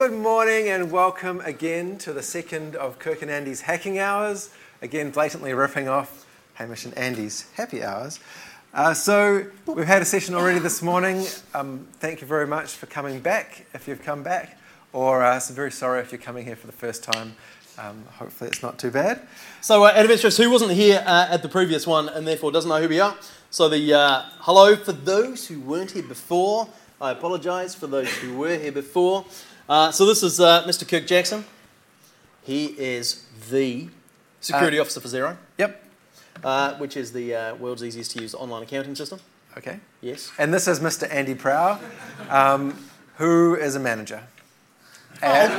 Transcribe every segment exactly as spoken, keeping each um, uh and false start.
Good morning and welcome again to the second of Kirk and Andy's Hacking Hours. Again, blatantly ripping off Hamish and Andy's Happy Hours. Uh, so we've had a session already this morning. Um, thank you very much for coming back, if you've come back, or uh, so very sorry if you're coming here for the first time. Um, hopefully it's not too bad. So uh, out of interest, who wasn't here uh, at the previous one and therefore doesn't know who we are? So the uh, hello for those who weren't here before. I apologise for those who were here before. Uh, so this is uh, Mister Kirk Jackson. He is the security uh, officer for Xero. Yep. Uh, which is the uh, world's easiest to use online accounting system. Okay. Yes. And this is Mister Andy Prow, um, who is a manager. And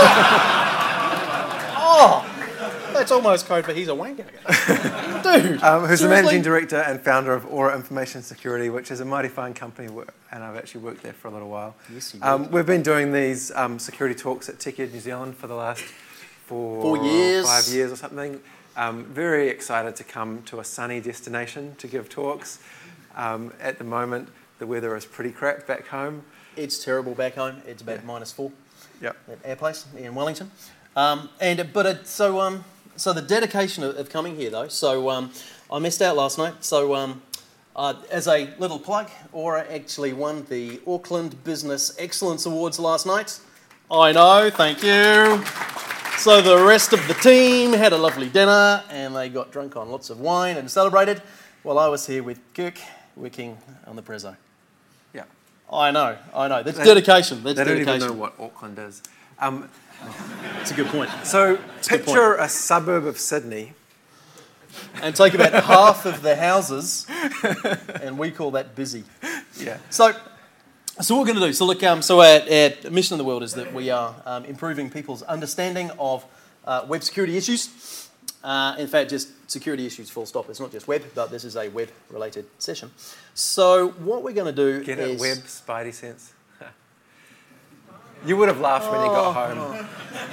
oh, that's almost code for he's a wanker. Dude. Um, who's seriously? the managing director and founder of Aura Information Security, which is a mighty fine company, and I've actually worked there for a little while. Yes, you um, We've been doing these um, security talks at TechEd New Zealand for the last four, four years, five years or something. Um, very excited to come to a sunny destination to give talks. Um, at the moment, the weather is pretty crap back home. It's terrible back home. It's about Yeah. minus four. Yep. At our place in Wellington. Um, and but it, so um, so the dedication of, of coming here though. So um, I missed out last night. So um, uh, as a little plug, Aura actually won the Auckland Business Excellence Awards last night. I know. Thank you. So the rest of the team had a lovely dinner and they got drunk on lots of wine and celebrated. While I was here with Kirk working on the Prezzo. Yeah. I know. I know. That's They- dedication. That's They don't dedication. even know what Auckland is. Um, That's a good point. so a good picture a suburb of Sydney. And take about half of the houses, and we call that busy. Yeah. So, so what we're going to do, so look, um, so our, our mission in the world is that we are um, improving people's understanding of uh, web security issues. Uh, in fact, just security issues full stop. It's not just web, but this is a web-related session. So what we're going to do Get is... it, web, spidey sense. You would have laughed when you got home.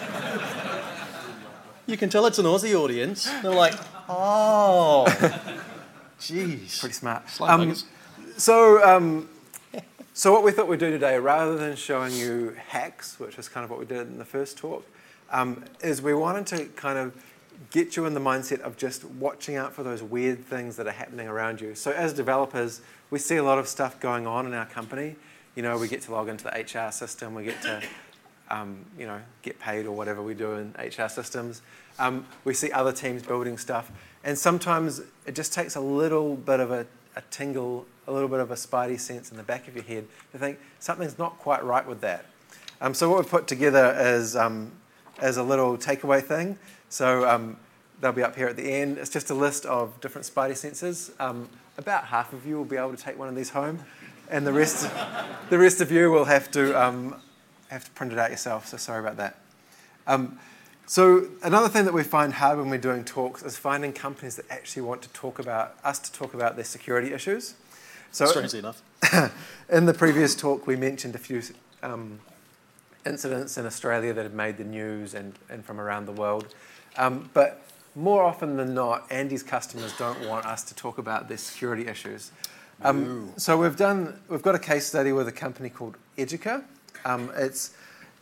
You can tell it's an Aussie audience. They're like, oh, jeez. Pretty smart. Slow Um, buggers. so, um, so what we thought we'd do today, rather than showing you hacks, which is kind of what we did in the first talk, um, is we wanted to kind of get you in the mindset of just watching out for those weird things that are happening around you. So as developers, we see a lot of stuff going on in our company. You know, we get to log into the H R system, we get to, um, you know, get paid or whatever we do in H R systems. Um, we see other teams building stuff. And sometimes it just takes a little bit of a, a tingle, a little bit of a spidey sense in the back of your head to think something's not quite right with that. Um, so what we've put together is, um, is a little takeaway thing. So um, they'll be up here at the end. It's just a list of different spidey senses. Um, about half of you will be able to take one of these home, and the rest, the rest of you will have to um, have to print it out yourself. So sorry about that. Um, so another thing that we find hard when we're doing talks is finding companies that actually want to talk about us to talk about their security issues. So Strangely enough. in the previous talk, we mentioned a few um, incidents in Australia that have made the news and, and from around the world. Um, but more often than not, Andy's customers don't want us to talk about their security issues. Um, so we've done, we've got a case study with a company called Educa. Um, it's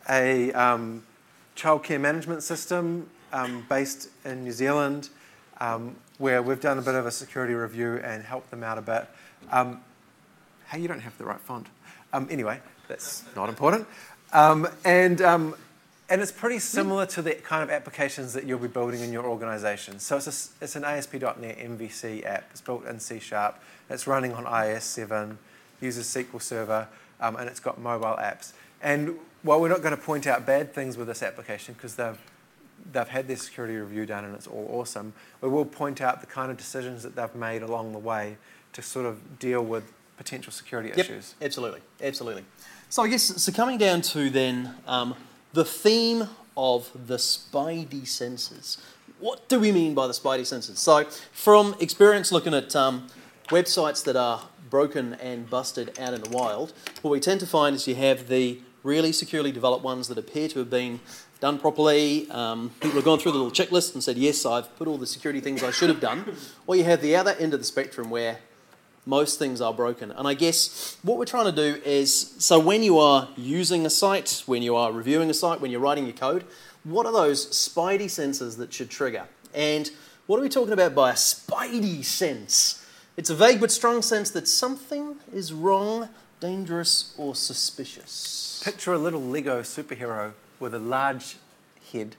a um, childcare management system um, based in New Zealand, um, where we've done a bit of a security review and helped them out a bit. Um, hey, you don't have the right font. Um, anyway, that's not important. Um, and um, And it's pretty similar to the kind of applications that you'll be building in your organisation. So it's, a, it's an A S P dot net M V C app. It's built in C Sharp. It's running on i O S seven, uses S Q L Server, um, and it's got mobile apps. And while we're not going to point out bad things with this application, because they've, they've had their security review done and it's all awesome, we will point out the kind of decisions that they've made along the way to sort of deal with potential security Yep, issues. absolutely, absolutely. So I guess, so coming down to then um, the theme of the spidey senses. What do we mean by the spidey senses? So from experience looking at um, websites that are broken and busted out in the wild, what we tend to find is you have the really securely developed ones that appear to have been done properly. Um, people have gone through the little checklist and said, yes, I've put all the security things I should have done. Or you have the other end of the spectrum where most things are broken. And I guess what we're trying to do is, so when you are using a site, when you are reviewing a site, when you're writing your code, what are those spidey sensors that should trigger? And what are we talking about by a spidey sense? It's a vague but strong sense that something is wrong, dangerous, or suspicious. Picture a little Lego superhero with a large head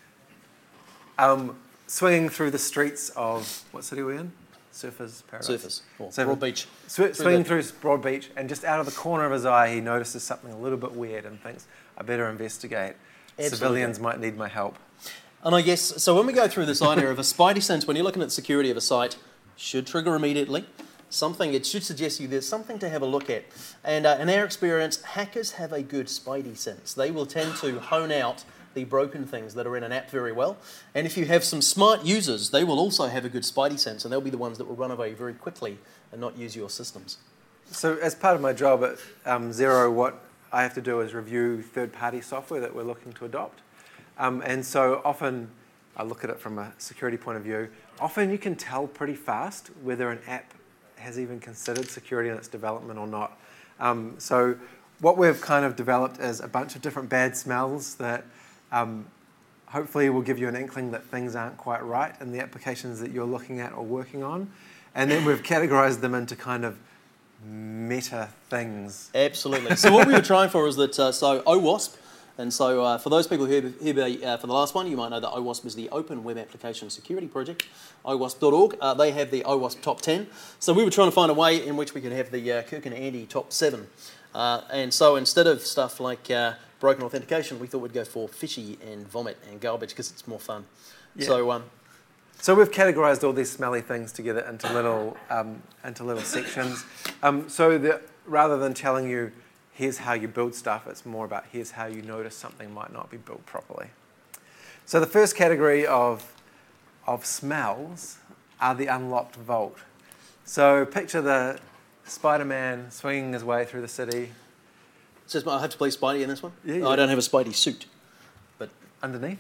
um, swinging through the streets of, what city are we in? Surfers Paradise. Surfers, or Surfers. Broad Beach. Sw- swinging through through Broad Beach, and just out of the corner of his eye, he notices something a little bit weird and thinks, I better investigate. Absolutely. Civilians might need my help. And I guess, so when we go through this idea of a spidey sense, when you're looking at security of a site, should trigger immediately. Something, it should suggest you there's something to have a look at. And uh, in our experience, hackers have a good spidey sense. They will tend to hone out the broken things that are in an app very well. And if you have some smart users, they will also have a good spidey sense, and they'll be the ones that will run away very quickly and not use your systems. So as part of my job at um, Xero, what I have to do is review third-party software that we're looking to adopt. Um, and so often, I look at it from a security point of view, often you can tell pretty fast whether an app has even considered security in its development or not. Um, so what we've kind of developed is a bunch of different bad smells that um, hopefully will give you an inkling that things aren't quite right in the applications that you're looking at or working on. And then we've categorized them into kind of meta things. Absolutely. So what we were trying for is that, uh, so OWASP, and so uh, for those people who are here uh, for the last one, you might know that OWASP is the Open Web Application Security Project, O WASP dot org. Uh, they have the OWASP Top ten. So we were trying to find a way in which we could have the uh, Kirk and Andy Top seven. Uh, and so instead of stuff like uh, broken authentication, we thought we'd go for fishy and vomit and garbage because it's more fun. Yeah. So um, So we've categorized all these smelly things together into little um, into little sections. Um, so that rather than telling you, here's how you build stuff, it's more about here's how you notice something might not be built properly. So the first category of, of smells are the unlocked vault. So picture the Spider-Man swinging his way through the city. so I have to play Spidey in this one? Yeah, yeah. I don't have a Spidey suit, but Underneath.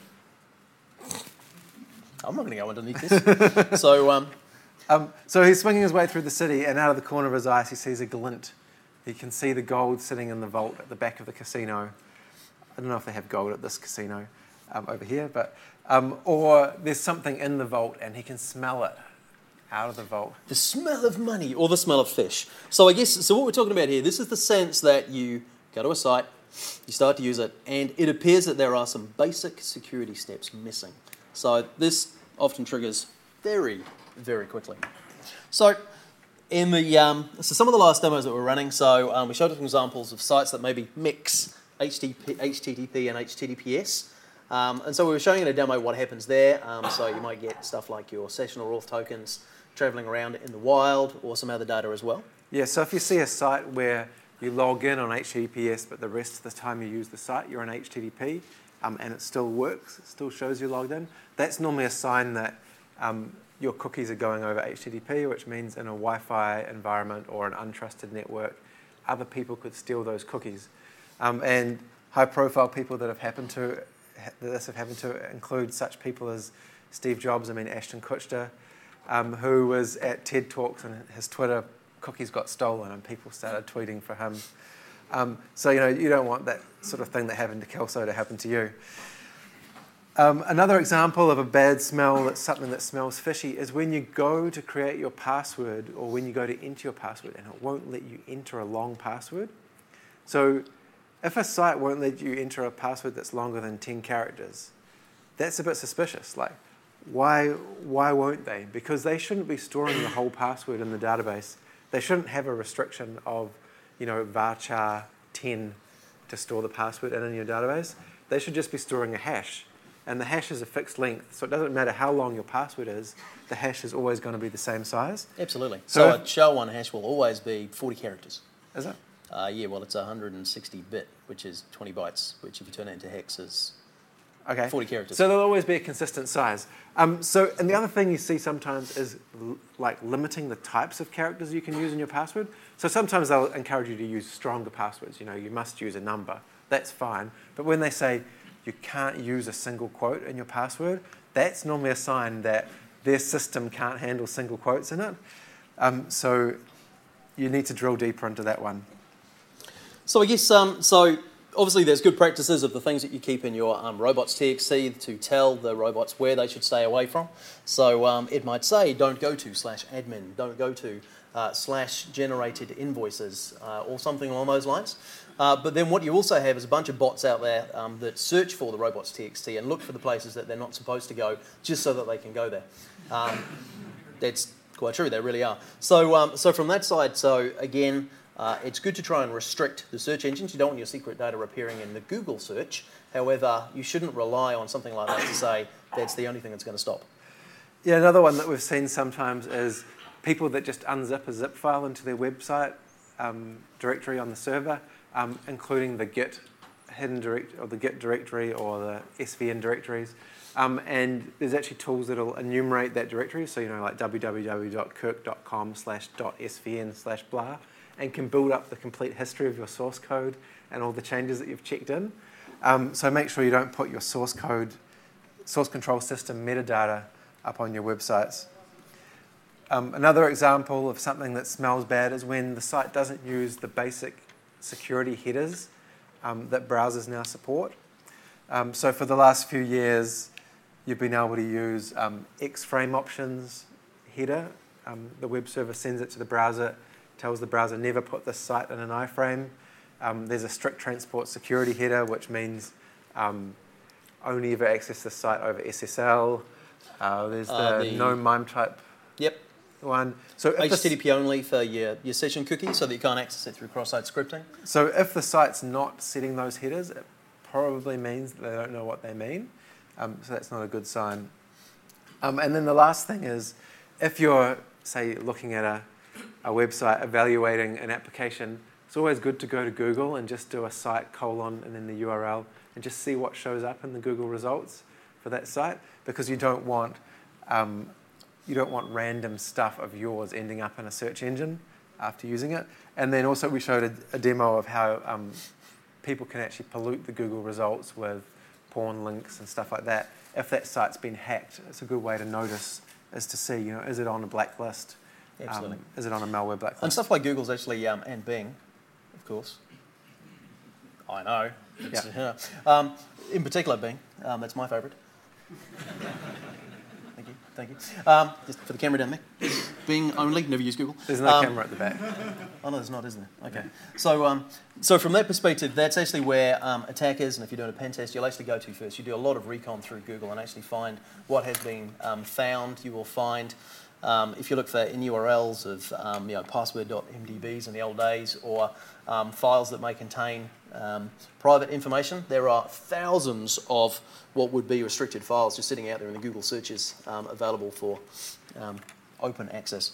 I'm not going to go underneath this. so um, Um, so he's swinging his way through the city, and out of the corner of his eyes, he sees a glint. He can see the gold sitting in the vault at the back of the casino. I don't know if they have gold at this casino um, over here, but um, or there's something in the vault, and he can smell it out of the vault. the smell of money or the smell of fish. So I guess, so what we're talking about here, this is the sense that you go to a site, you start to use it, and it appears that there are some basic security steps missing. So this often triggers very, very quickly. So in the um, so some of the last demos that we're running, so um, we showed some examples of sites that maybe mix H T T P, H T T P and H T T P S. Um, and so we were showing in a demo what happens there. Um, so you might get stuff like your session or auth tokens traveling around in the wild, or some other data as well. Yeah, so if you see a site where you log in on H T T P S, but the rest of the time you use the site, you're on H T T P, um, and it still works, it still shows you logged in, that's normally a sign that um, your cookies are going over H T T P, which means in a Wi-Fi environment or an untrusted network, other people could steal those cookies. Um, and high-profile people that have happened to that this have happened to include such people as Steve Jobs, I mean Ashton Kutcher, um, who was at TED Talks and his Twitter cookies got stolen and people started tweeting for him. Um, so, you know, you don't want that sort of thing that happened to Kelso to happen to you. Um, another example of a bad smell, that's something that smells fishy, is when you go to create your password or when you go to enter your password and it won't let you enter a long password. So if a site won't let you enter a password that's longer than ten characters, that's a bit suspicious. Like, why, why won't they? Because they shouldn't be storing the whole password in the database. They shouldn't have a restriction of, you know, varchar ten to store the password in, in your database. They should just be storing a hash. And the hash is a fixed length, so it doesn't matter how long your password is, the hash is always going to be the same size. Absolutely. So, So, a SHA one hash will always be forty characters. Is it? Uh, yeah, well, it's one hundred sixty bit, which is twenty bytes, which if you turn it into hex is Okay. forty characters. So there'll always be a consistent size. Um, so, and the other thing you see sometimes is l- like limiting the types of characters you can use in your password. So sometimes they'll encourage you to use stronger passwords. You know, you must use a number. That's fine. But when they say you can't use a single quote in your password, that's normally a sign that their system can't handle single quotes in it. Um, so you need to drill deeper into that one. So I guess, um, so obviously there's good practices of the things that you keep in your um, robots.txt to tell the robots where they should stay away from. So um, it might say, don't go to slash admin, don't go to uh, slash generated invoices, uh, or something along those lines. Uh, but then what you also have is a bunch of bots out there um, that search for the robots.txt and look for the places that they're not supposed to go just so that they can go there. Um, that's quite true, they really are. So, um, so from that side, so again, Uh, it's good to try and restrict the search engines. You don't want your secret data appearing in the Google search. However, you shouldn't rely on something like that to say that's the only thing that's going to stop. Yeah, another one that we've seen sometimes is people that just unzip a zip file into their website um, directory on the server, um, including the Git hidden direct or the Git directory or the S V N directories. Um, and there's actually tools that'll enumerate that directory. So, you know, like www.kirk.com slash .svn slash blah. And can build up the complete history of your source code and all the changes that you've checked in. Um, so make sure you don't put your source code, source control system metadata up on your websites. Um, another example of something that smells bad is when the site doesn't use the basic security headers um, that browsers now support. Um, so for the last few years, you've been able to use um, X-frame options header. Um, the web server sends it to the browser, tells the browser never put this site in an iframe. Um, there's a strict transport security header, which means um, only ever access the site over S S L. Uh, there's the, uh, the no MIME type yep. one. So H T T P only for your, your session cookie so that you can't access it through cross-site scripting. So if the site's not setting those headers, it probably means that they don't know what they mean. Um, so that's not a good sign. Um, and then the last thing is, if you're, say, looking at a a website evaluating an application, it's always good to go to Google and just do a site colon and then the U R L and just see what shows up in the Google results for that site, because you don't want um, you don't want random stuff of yours ending up in a search engine after using it. And then also we showed a, a demo of how um, people can actually pollute the Google results with porn links and stuff like that. If that site's been hacked, it's a good way to notice, is to see, you know, is it on a blacklist? Absolutely. Um, is it on a malware blacklist? And stuff like Google's actually, um, and Bing, of course. I know. Yeah. yeah. Um, in particular, Bing. Um, that's my favourite. Thank you. Thank you. Um, just for the camera down there. Bing only. Never use Google. There's no um, camera at the back. Oh no, there's not, is there? Okay. So, um, so from that perspective, that's actually where um, attackers, and if you're doing a pen test, you'll actually go to first. You do a lot of recon through Google and actually find what has been um, found. You will find. Um, if you look for in U R Ls of um, you know, password dot M D Bs in the old days, or um, files that may contain um, private information, there are thousands of what would be restricted files just sitting out there in the Google searches um, available for um, open access.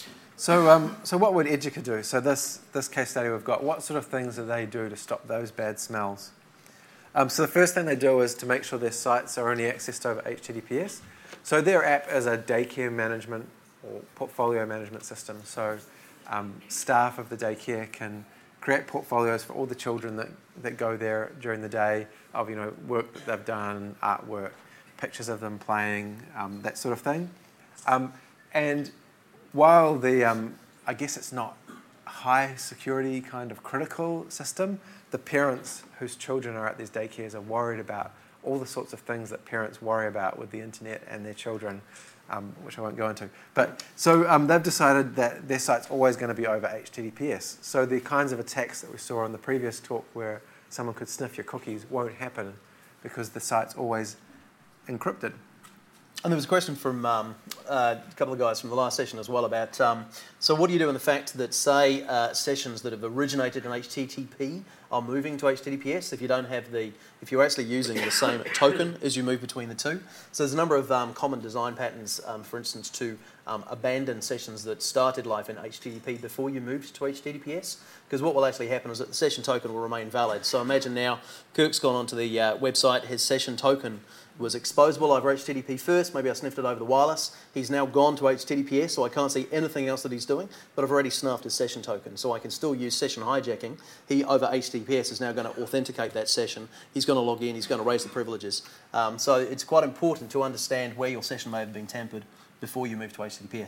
So, um, so what would Educa do? So this, this case study we've got, what sort of things do they do to stop those bad smells? Um, so the first thing they do is to make sure their sites are only accessed over H T T P S. So their app is a daycare management or portfolio management system. So um, staff of the daycare can create portfolios for all the children that, that go there during the day of, you know, work that they've done, artwork, pictures of them playing, um, that sort of thing. Um, and while the, um, I guess it's not a high security kind of critical system, the parents whose children are at these daycares are worried about all the sorts of things that parents worry about with the internet and their children, um, which I won't go into. But so um, they've decided that their site's always going to be over H T T P S. So the kinds of attacks that we saw in the previous talk where someone could sniff your cookies won't happen because the site's always encrypted. And there was a question from um, uh, a couple of guys from the last session as well about, um, so what do you do in the fact that, say, uh, sessions that have originated in H T T P are moving to H T T P S if you don't have the, if you're actually using the same token as you move between the two? So there's a number of um, common design patterns, um, for instance, to um, abandon sessions that started life in H T T P before you moved to H T T P S. Because what will actually happen is that the session token will remain valid. So imagine now Kirk's gone onto the uh, website, his session token was exposable over H T T P first, maybe I sniffed it over the wireless. He's now gone to H T T P S, so I can't see anything else that he's doing, but I've already snuffed his session token, so I can still use session hijacking. He, over H T T P S, is now going to authenticate that session. He's going to log in, he's going to raise the privileges. Um, so it's quite important to understand where your session may have been tampered before you move to H T T P S.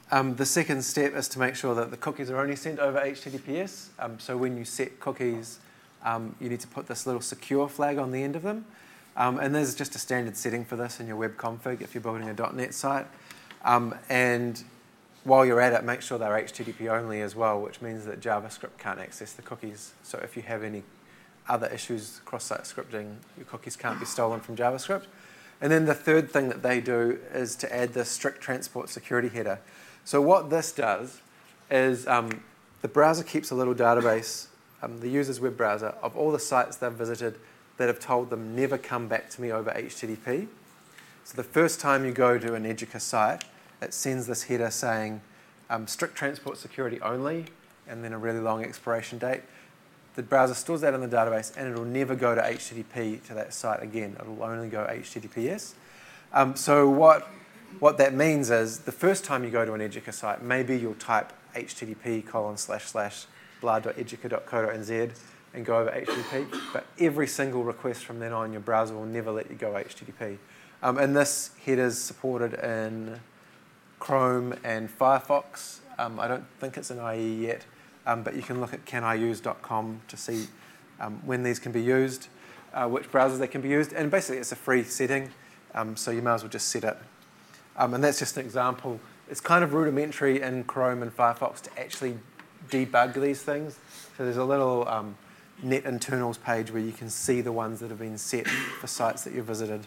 Um, the second step is to make sure that the cookies are only sent over H T T P S. Um, so when you set cookies, um, you need to put this little secure flag on the end of them. Um, and there's just a standard setting for this in your web config if you're building a dot net site. Um, and while you're at it, make sure they're H T T P only as well, which means that JavaScript can't access the cookies. So if you have any other issues cross-site scripting, your cookies can't be stolen from JavaScript. And then the third thing that they do is to add the strict transport security header. So what this does is um, the browser keeps a little database, um, the user's web browser, of all the sites they've visited that have told them never come back to me over H T T P. So the first time you go to an Educa site, it sends this header saying um, strict transport security only, and then a really long expiration date. The browser stores that in the database, and it'll never go to H T T P to that site again. It'll only go H T T P S. Um, so what What that means is the first time you go to an Educa site, maybe you'll type http colon slash slash blah.educa.co.nz and go over H T T P, but every single request from then on, your browser will never let you go H T T P. Um, and this header is supported in Chrome and Firefox. Um, I don't think it's in I E yet, um, but you can look at can I use dot com to see um, when these can be used, uh, which browsers they can be used, and basically it's a free setting, um, so you might as well just set it. Um, and that's just an example. It's kind of rudimentary in Chrome and Firefox to actually debug these things. So there's a little um, net internals page where you can see the ones that have been set for sites that you visited.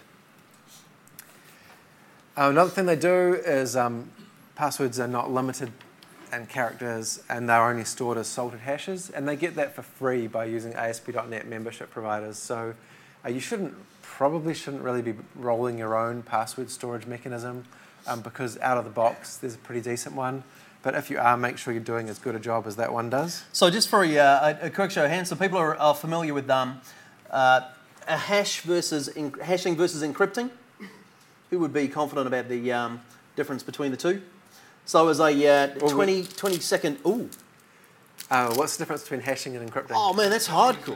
Uh, another thing they do is um, passwords are not limited in characters, and they're only stored as salted hashes, and they get that for free by using A S P dot net membership providers. So uh, you shouldn't, probably shouldn't really be rolling your own password storage mechanism. Um, because out of the box, there's a pretty decent one. But if you are, make sure you're doing as good a job as that one does. So just for a, uh, a quick show of hands, so people are, are familiar with um, uh, a hash versus in, hashing versus encrypting. Who would be confident about the um, difference between the two? So as a uh, twenty, twenty second, ooh. Uh, what's the difference between hashing and encrypting? Oh man, that's hardcore.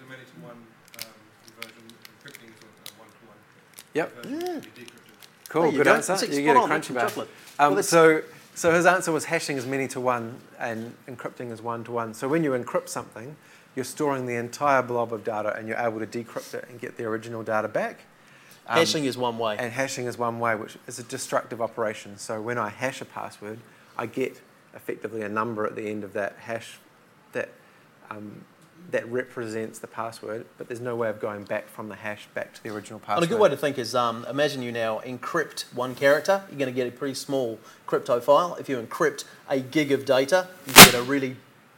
Yep. Yeah. Cool, there you good go. answer. It's You get a on, crunchy bar. Um, well, so, so his answer was hashing is many to one and encrypting is one to one. So when you encrypt something, you're storing the entire blob of data and you're able to decrypt it and get the original data back. Um, hashing is one way. And hashing is one way, which is a destructive operation. So when I hash a password, I get effectively a number at the end of that hash that um, that represents the password, but there's no way of going back from the hash back to the original password. And a good way to think is, um, imagine you now encrypt one character, you're going to get a pretty small crypto file. If you encrypt a gig of data, you get a really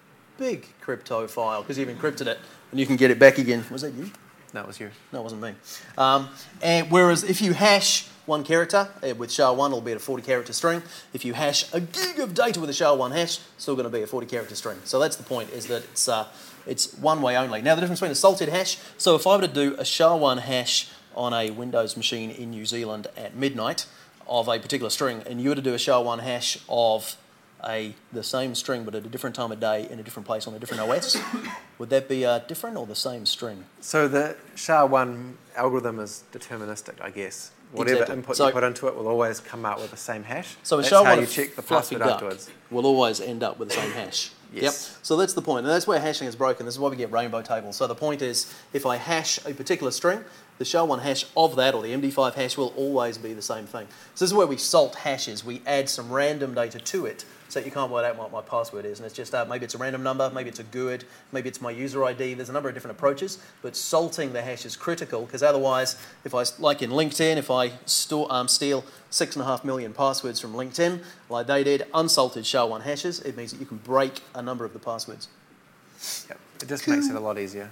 big crypto file because you've encrypted it and you can get it back again. Was that you? No, it was you. No, it wasn't me. Um, and whereas if you hash one character uh, with SHA one, it'll be a forty character string. If you hash a gig of data with a SHA one hash, it's still going to be a forty character string. So that's the point, is that it's uh, it's one way only. Now the difference between a salted hash, so if I were to do a SHA one hash on a Windows machine in New Zealand at midnight of a particular string, and you were to do a SHA one hash of a the same string but at a different time of day in a different place on a different O S, would that be uh, different or the same string? So the SHA one algorithm is deterministic, I guess. Whatever Exactly. input so, you put into it will always come out with the same hash. So a that's SHA how one you check the fluffy password duck afterwards. will always end up with the same hash. Yes. Yep. So that's the point, and that's where hashing is broken. This is why we get rainbow tables. So the point is, if I hash a particular string, the SHA one hash of that, or the M D five hash, will always be the same thing. So this is where we salt hashes. We add some random data to it, so that you can't work out what my password is. And it's just, uh, maybe it's a random number, maybe it's a G U I D, maybe it's my user I D. There's a number of different approaches, but salting the hash is critical, because otherwise, if I, like in LinkedIn, if I store, um, steal six and a half million passwords from LinkedIn, like they did, unsalted SHA one hashes, it means that you can break a number of the passwords. Yep. It just makes it a lot easier.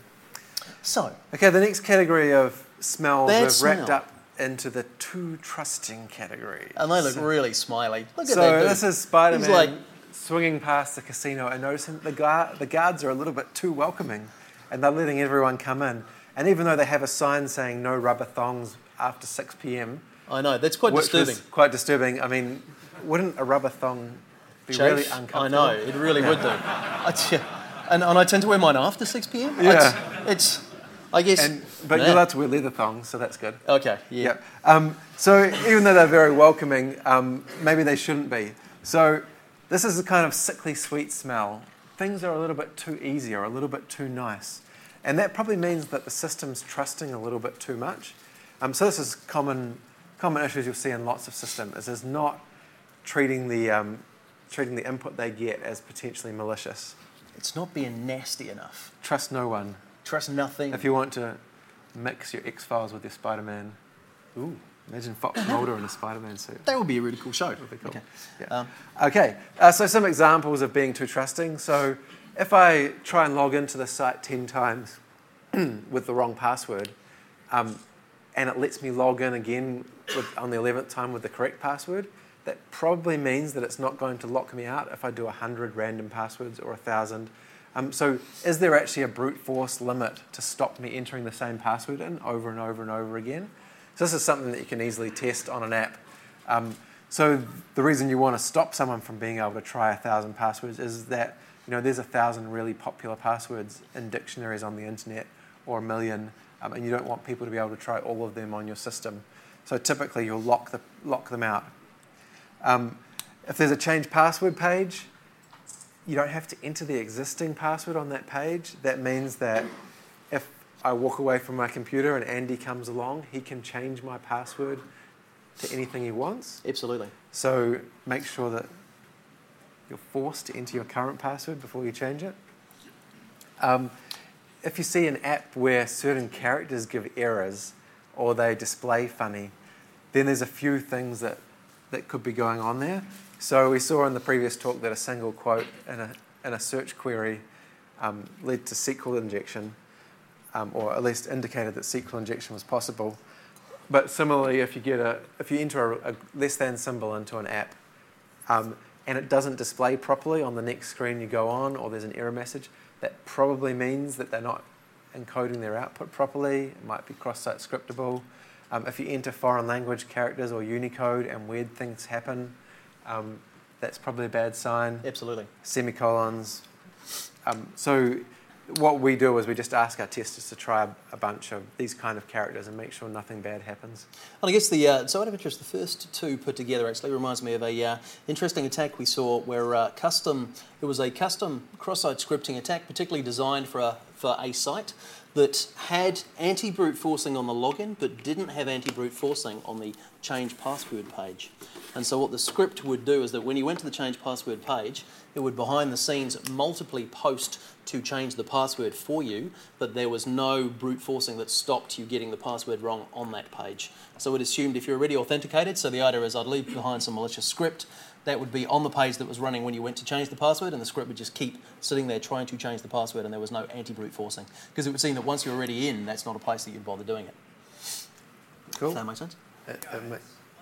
So, okay, the next category of smells Bad we've smell. wrapped up into the too trusting category. and they look so, really smiley. Look at so that dude. this is Spider-Man He's like, swinging past the casino and noticing the, guard, the guards are a little bit too welcoming and they're letting everyone come in. And even though they have a sign saying no rubber thongs after six p m, I know, that's quite which disturbing. was quite disturbing. I mean, wouldn't a rubber thong be Chafe? really I uncomfortable? know, it really would do. I t- and, and I tend to wear mine after six p m. Yeah. It's, it's I guess... And, but nah. you're allowed to wear leather thongs, so that's good. Okay, yeah. Yep. Um, so even though they're very welcoming, um, maybe they shouldn't be. So this is a kind of sickly sweet smell. Things are a little bit too easy or a little bit too nice. And that probably means that the system's trusting a little bit too much. Um, so this is common common issues you'll see in lots of systems, is, is not treating the, um, treating the input they get as potentially malicious. It's not being nasty enough. Trust no one. Trust nothing. If you want to mix your X-Files with your Spider-Man, ooh, imagine Fox Mulder in a Spider-Man suit. That would be a really cool show. That would be cool. Okay. Yeah. Um, okay. Uh, so some examples of being too trusting. So if I try and log into the site ten times with the wrong password, um, and it lets me log in again with, on the eleventh time with the correct password, that probably means that it's not going to lock me out if I do one hundred random passwords or one thousand. Um, so is there actually a brute force limit to stop me entering the same password in over and over and over again? So this is something that you can easily test on an app. Um, so the reason you want to stop someone from being able to try one thousand passwords is that, you know, there's one thousand really popular passwords in dictionaries on the internet, or a million, um, and you don't want people to be able to try all of them on your system. So typically you'll lock, the, lock them out. Um, if there's a change password page, you don't have to enter the existing password on that page. That means that if I walk away from my computer and Andy comes along, he can change my password to anything he wants. Absolutely. So make sure that you're forced to enter your current password before you change it. Um, if you see an app where certain characters give errors or they display funny, then there's a few things that, that could be going on there. So we saw in the previous talk that a single quote in a, in a search query um, led to S Q L injection, um, or at least indicated that S Q L injection was possible. But similarly, if you get a, if you enter a, a less than symbol into an app, um, and it doesn't display properly on the next screen you go on, or there's an error message, that probably means that they're not encoding their output properly. It might be cross-site scriptable. Um, if you enter foreign language characters or Unicode and weird things happen, um, that's probably a bad sign. Absolutely. Semicolons. Um, so what we do is we just ask our testers to try a, a bunch of these kind of characters and make sure nothing bad happens. And I guess the, uh, so out of interest, the first two put together actually reminds me of a uh, interesting attack we saw where uh, custom, it was a custom cross-site scripting attack particularly designed for a, for a site that had anti-brute forcing on the login but didn't have anti-brute forcing on the change password page. And so what the script would do is that when you went to the change password page, it would behind the scenes multiply post to change the password for you, but there was no brute forcing that stopped you getting the password wrong on that page. So it assumed if you're already authenticated, so the idea is I'd leave behind some malicious script that would be on the page that was running when you went to change the password, and the script would just keep sitting there trying to change the password, and there was no anti-brute forcing. Because it would seem that once you're already in, that's not a place that you'd bother doing it. Cool. Does that make sense? Uh, uh, ma-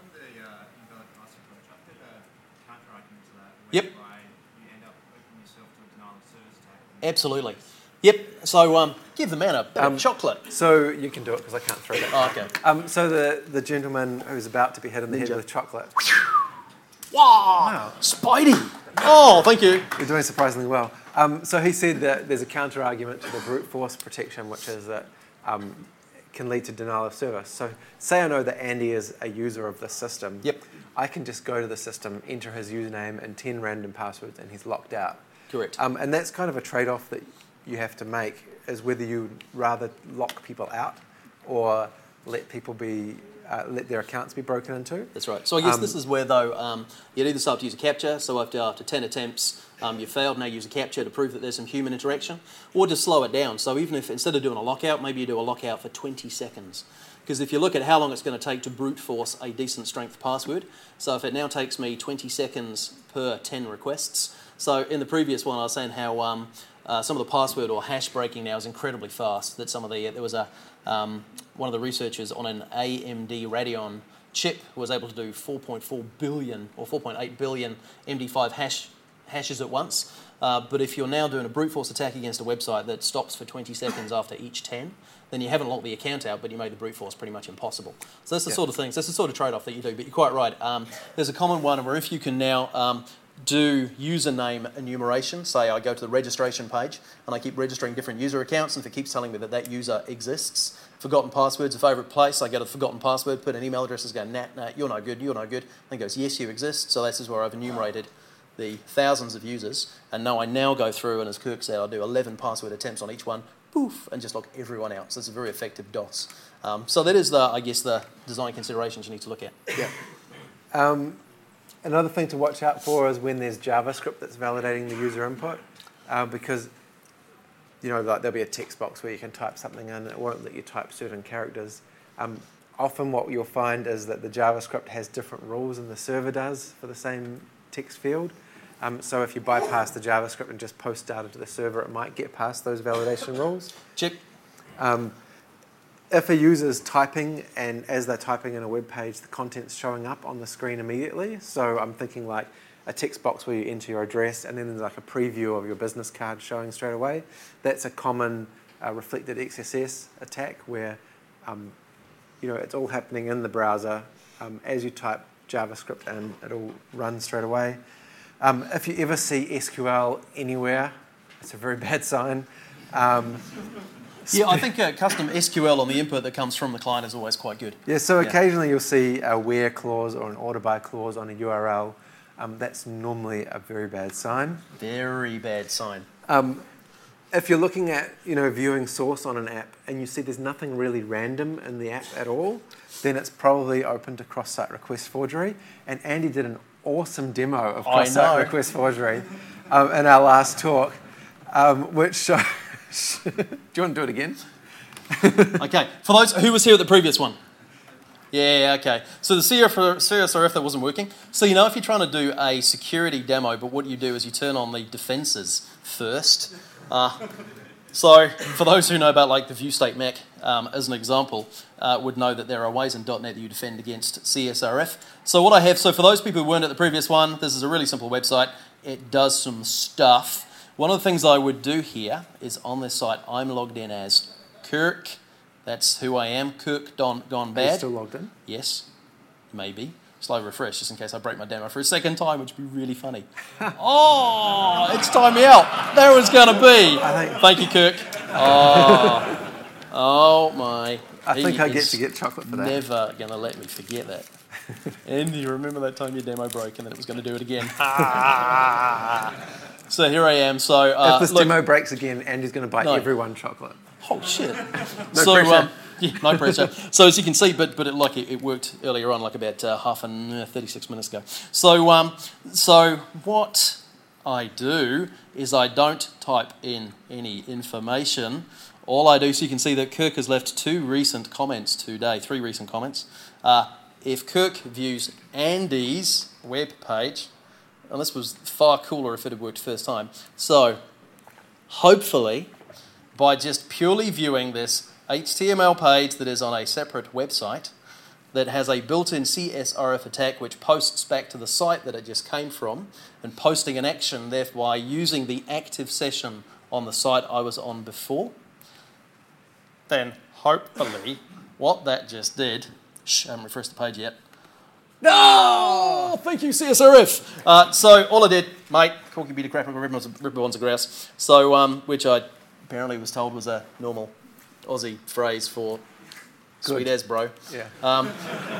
Yep. You end up opening yourself to a denial of service attack. Absolutely. Yep. So um, give the man a bit Um, of chocolate. So you can do it because I can't throw that. Oh, okay. Um, so the, the gentleman who's about to be hit in the Ninja. head with chocolate. Wow. Wow. Spidey. Oh, thank you. You're doing surprisingly well. Um, so he said that there's a counter argument to the brute force protection, which is that um, it can lead to denial of service. So say I know that Andy is a user of this system. Yep. I can just go to the system, enter his username and ten random passwords, and he's locked out. Correct. Um, and that's kind of a trade-off that you have to make, is whether you rather lock people out or let people be, uh, let their accounts be broken into. That's right. So I guess Um, this is where, though, um, you'd either start to use a captcha, so after, after ten attempts, um, you failed, now use a captcha to prove that there's some human interaction, or just slow it down. So even if, instead of doing a lockout, maybe you do a lockout for twenty seconds. Because if you look at how long it's going to take to brute force a decent strength password, so if it now takes me twenty seconds per ten requests, so in the previous one I was saying how um, uh, some of the password or hash breaking now is incredibly fast, that some of the, there was a, um, one of the researchers on an A M D Radeon chip was able to do four point four billion or four point eight billion M D five hash hashes at once. Uh, but if you're now doing a brute force attack against a website that stops for twenty seconds after each ten, then you haven't locked the account out, but you made the brute force pretty much impossible. So that's the Yeah. sort of things, that's the sort of trade-off that you do. But you're quite right. Um, there's a common one where if you can now um, do username enumeration. Say I go to the registration page and I keep registering different user accounts, and if it keeps telling me that that user exists. Forgotten password's a favourite place. I go to forgotten password, put in email addresses, go, nah, nah, you're no good, you're no good. And it goes, yes, you exist. So this is where I've enumerated the thousands of users. And now I now go through, and as Kirk said, I'll do eleven password attempts on each one, poof, and just lock everyone out. So it's a very effective DOS. Um, so that is, the, I guess, the design considerations you need to look at. Yeah. Um, another thing to watch out for is when there's JavaScript that's validating the user input, uh, because you know, like there'll be a text box where you can type something in, and it won't let you type certain characters. Um, often what you'll find is that the JavaScript has different rules than the server does for the same text field. Um, so if you bypass the JavaScript and just post data to the server, it might get past those validation rules. Check. Um, if a user's typing, and as they're typing in a web page, the content's showing up on the screen immediately. So I'm thinking like a text box where you enter your address, and then there's like a preview of your business card showing straight away. That's a common uh, reflected X S S attack where um, you know, it's all happening in the browser. Um, as you type JavaScript in, it'll run straight away. Um, if you ever see S Q L anywhere, it's a very bad sign. Um, Yeah, I think uh, custom S Q L on the input that comes from the client is always quite good. Yeah, so Yeah. occasionally you'll see a where clause or an order by clause on a U R L. Um, that's normally a very bad sign. Very bad sign. Um, if you're looking at, you know, viewing source on an app and you see there's nothing really random in the app at all, then it's probably open to cross-site request forgery. And Andy did an awesome demo of I cross-site know. request forgery um, in our last talk, um, which shows... Do you want to do it again? Okay, for those who was here at the previous one. Yeah, okay. So the C S R F that wasn't working. So you know if you're trying to do a security demo, but what you do is you turn on the defenses first. Uh, so for those who know about like the View State Mac um, as an example, uh, would know that there are ways in dot net that you defend against C S R F. So what I have, so for those people who weren't at the previous one, this is a really simple website. It does some stuff. One of the things I would do here is on this site, I'm logged in as Kirk. That's who I am, Kirk Don, Gone Bad. Are you still logged in? Yes, maybe. Slow refresh, just in case I break my demo for a second time, which would be really funny. Oh, it's time me out. There was going to be. I think- Thank you, Kirk. Oh, oh my. I think He I get is to get chocolate for that. Never going to let me forget that. And you remember that time your demo broke and then it was going to do it again. So here I am. So uh, if this look, demo breaks again, Andy's going to buy No. everyone chocolate. oh shit. No so pressure. Um, yeah, no pressure. So as you can see, but but it, like it, it worked earlier on, like about uh, half an uh, thirty-six minutes ago. So um, so what I do is I don't type in any information. All I do, so you can see that Kirk has left two recent comments today, three recent comments. Uh, if Kirk views Andy's web page, and this was far cooler if it had worked first time. So hopefully, by just purely viewing this H T M L page that is on a separate website that has a built-in C S R F attack which posts back to the site that it just came from and posting an action thereby using the active session on the site I was on before, then hopefully what that just did, shh, I haven't refreshed the page yet. No! Thank you, C S R F. Uh, so all I did, mate, corky beat of crap, ribbons ribbons of grouse. So, um, which I apparently was told was a normal Aussie phrase for sweet as bro. Yeah. Um,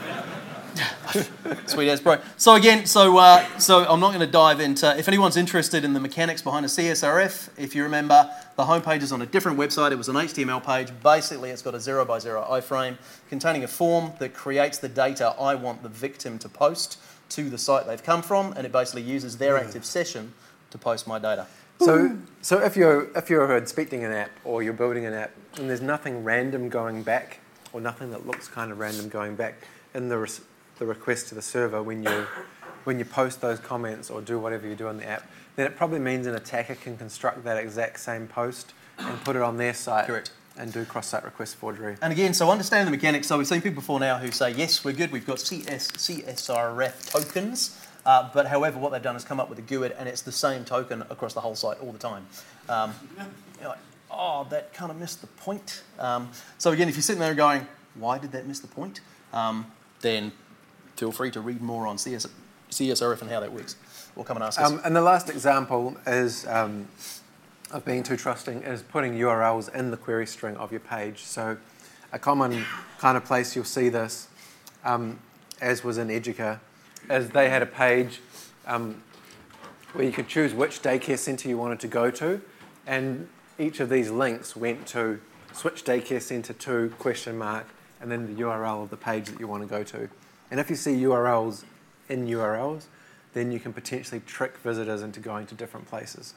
sweet as bro. So again, so uh, so I'm not going to dive into. If anyone's interested in the mechanics behind a C S R F, if you remember, the homepage is on a different website. It was an H T M L page. Basically, it's got a zero by zero iframe containing a form that creates the data I want the victim to post to the site they've come from, and it basically uses their active session to post my data. So, so if you're if you're inspecting an app or you're building an app and there's nothing random going back or nothing that looks kind of random going back in the res- the request to the server when you when you post those comments or do whatever you do on the app, then it probably means an attacker can construct that exact same post and put it on their site. Correct. And do cross-site request forgery. And again, so understand the mechanics. So we've seen people before now who say, yes, we're good, we've got C S, C S R F tokens. Uh, but however, what they've done is come up with a G U I D, and it's the same token across the whole site all the time. Um, you're like, oh, that kind of missed the point. Um, so again, if you're sitting there going, why did that miss the point? Um, then feel free to read more on C S C S R F and how that works, or come and ask us. Um, and the last example is um, of being too trusting is putting U R Ls in the query string of your page. So a common kind of place you'll see this, um, as was in Educa, is they had a page um, where you could choose which daycare centre you wanted to go to, and each of these links went to switch daycare centre to question mark, and then the U R L of the page that you want to go to. And if you see U R Ls in U R Ls, then you can potentially trick visitors into going to different places.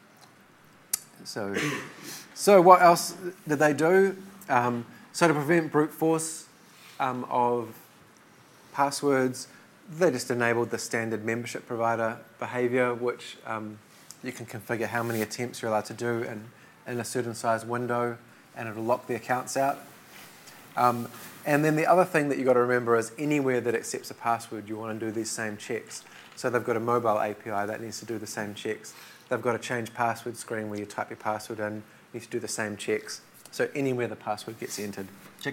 So, so what else did they do? Um, so to prevent brute force um, of passwords, they just enabled the standard membership provider behavior, which um, you can configure how many attempts you're allowed to do in, in a certain size window, and it'll lock the accounts out. Um, and then the other thing that you've got to remember is anywhere that accepts a password, you want to do these same checks. So they've got a mobile A P I that needs to do the same checks. They've got a change password screen where you type your password in, you need to do the same checks. So anywhere the password gets entered. Check.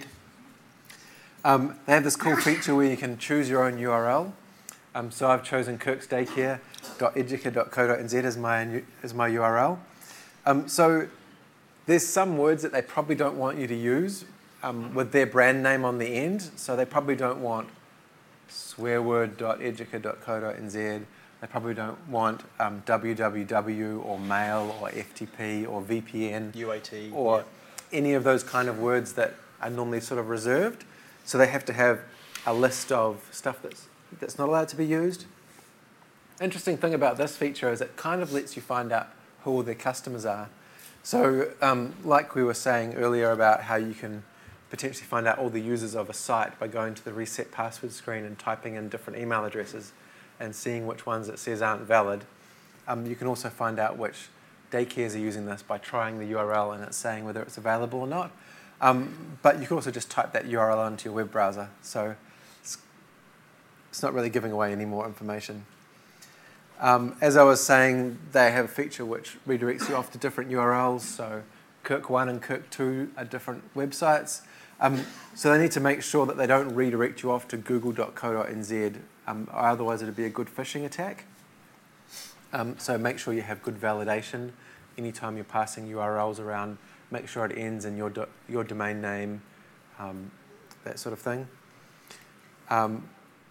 Um, they have this cool feature where you can choose your own U R L. Um, so I've chosen kirksdaycare dot educa dot co dot n z as my, as my U R L. Um, so there's some words that they probably don't want you to use um, with their brand name on the end. So they probably don't want swearword dot educa dot co dot n z. They probably don't want um, W W W or mail or F T P or V P N. U A T. Or yeah. any of those kind of words that are normally sort of reserved. So they have to have a list of stuff that's, that's not allowed to be used. Interesting thing about this feature is it kind of lets you find out who all their customers are. So um, like we were saying earlier about how you can potentially find out all the users of a site by going to the reset password screen and typing in different email addresses and seeing which ones it says aren't valid. Um, you can also find out which daycares are using this by trying the U R L and it's saying whether it's available or not. Um, but you can also just type that U R L into your web browser. So it's, it's not really giving away any more information. Um, as I was saying, they have a feature which redirects you off to different U R Ls. So Kirk one and Kirk two are different websites. Um, so they need to make sure that they don't redirect you off to google dot co dot n z, um, or otherwise it would be a good phishing attack. Um, so make sure you have good validation. Anytime you're passing U R Ls around, make sure it ends in your, do, your domain name, um, that sort of thing. Um,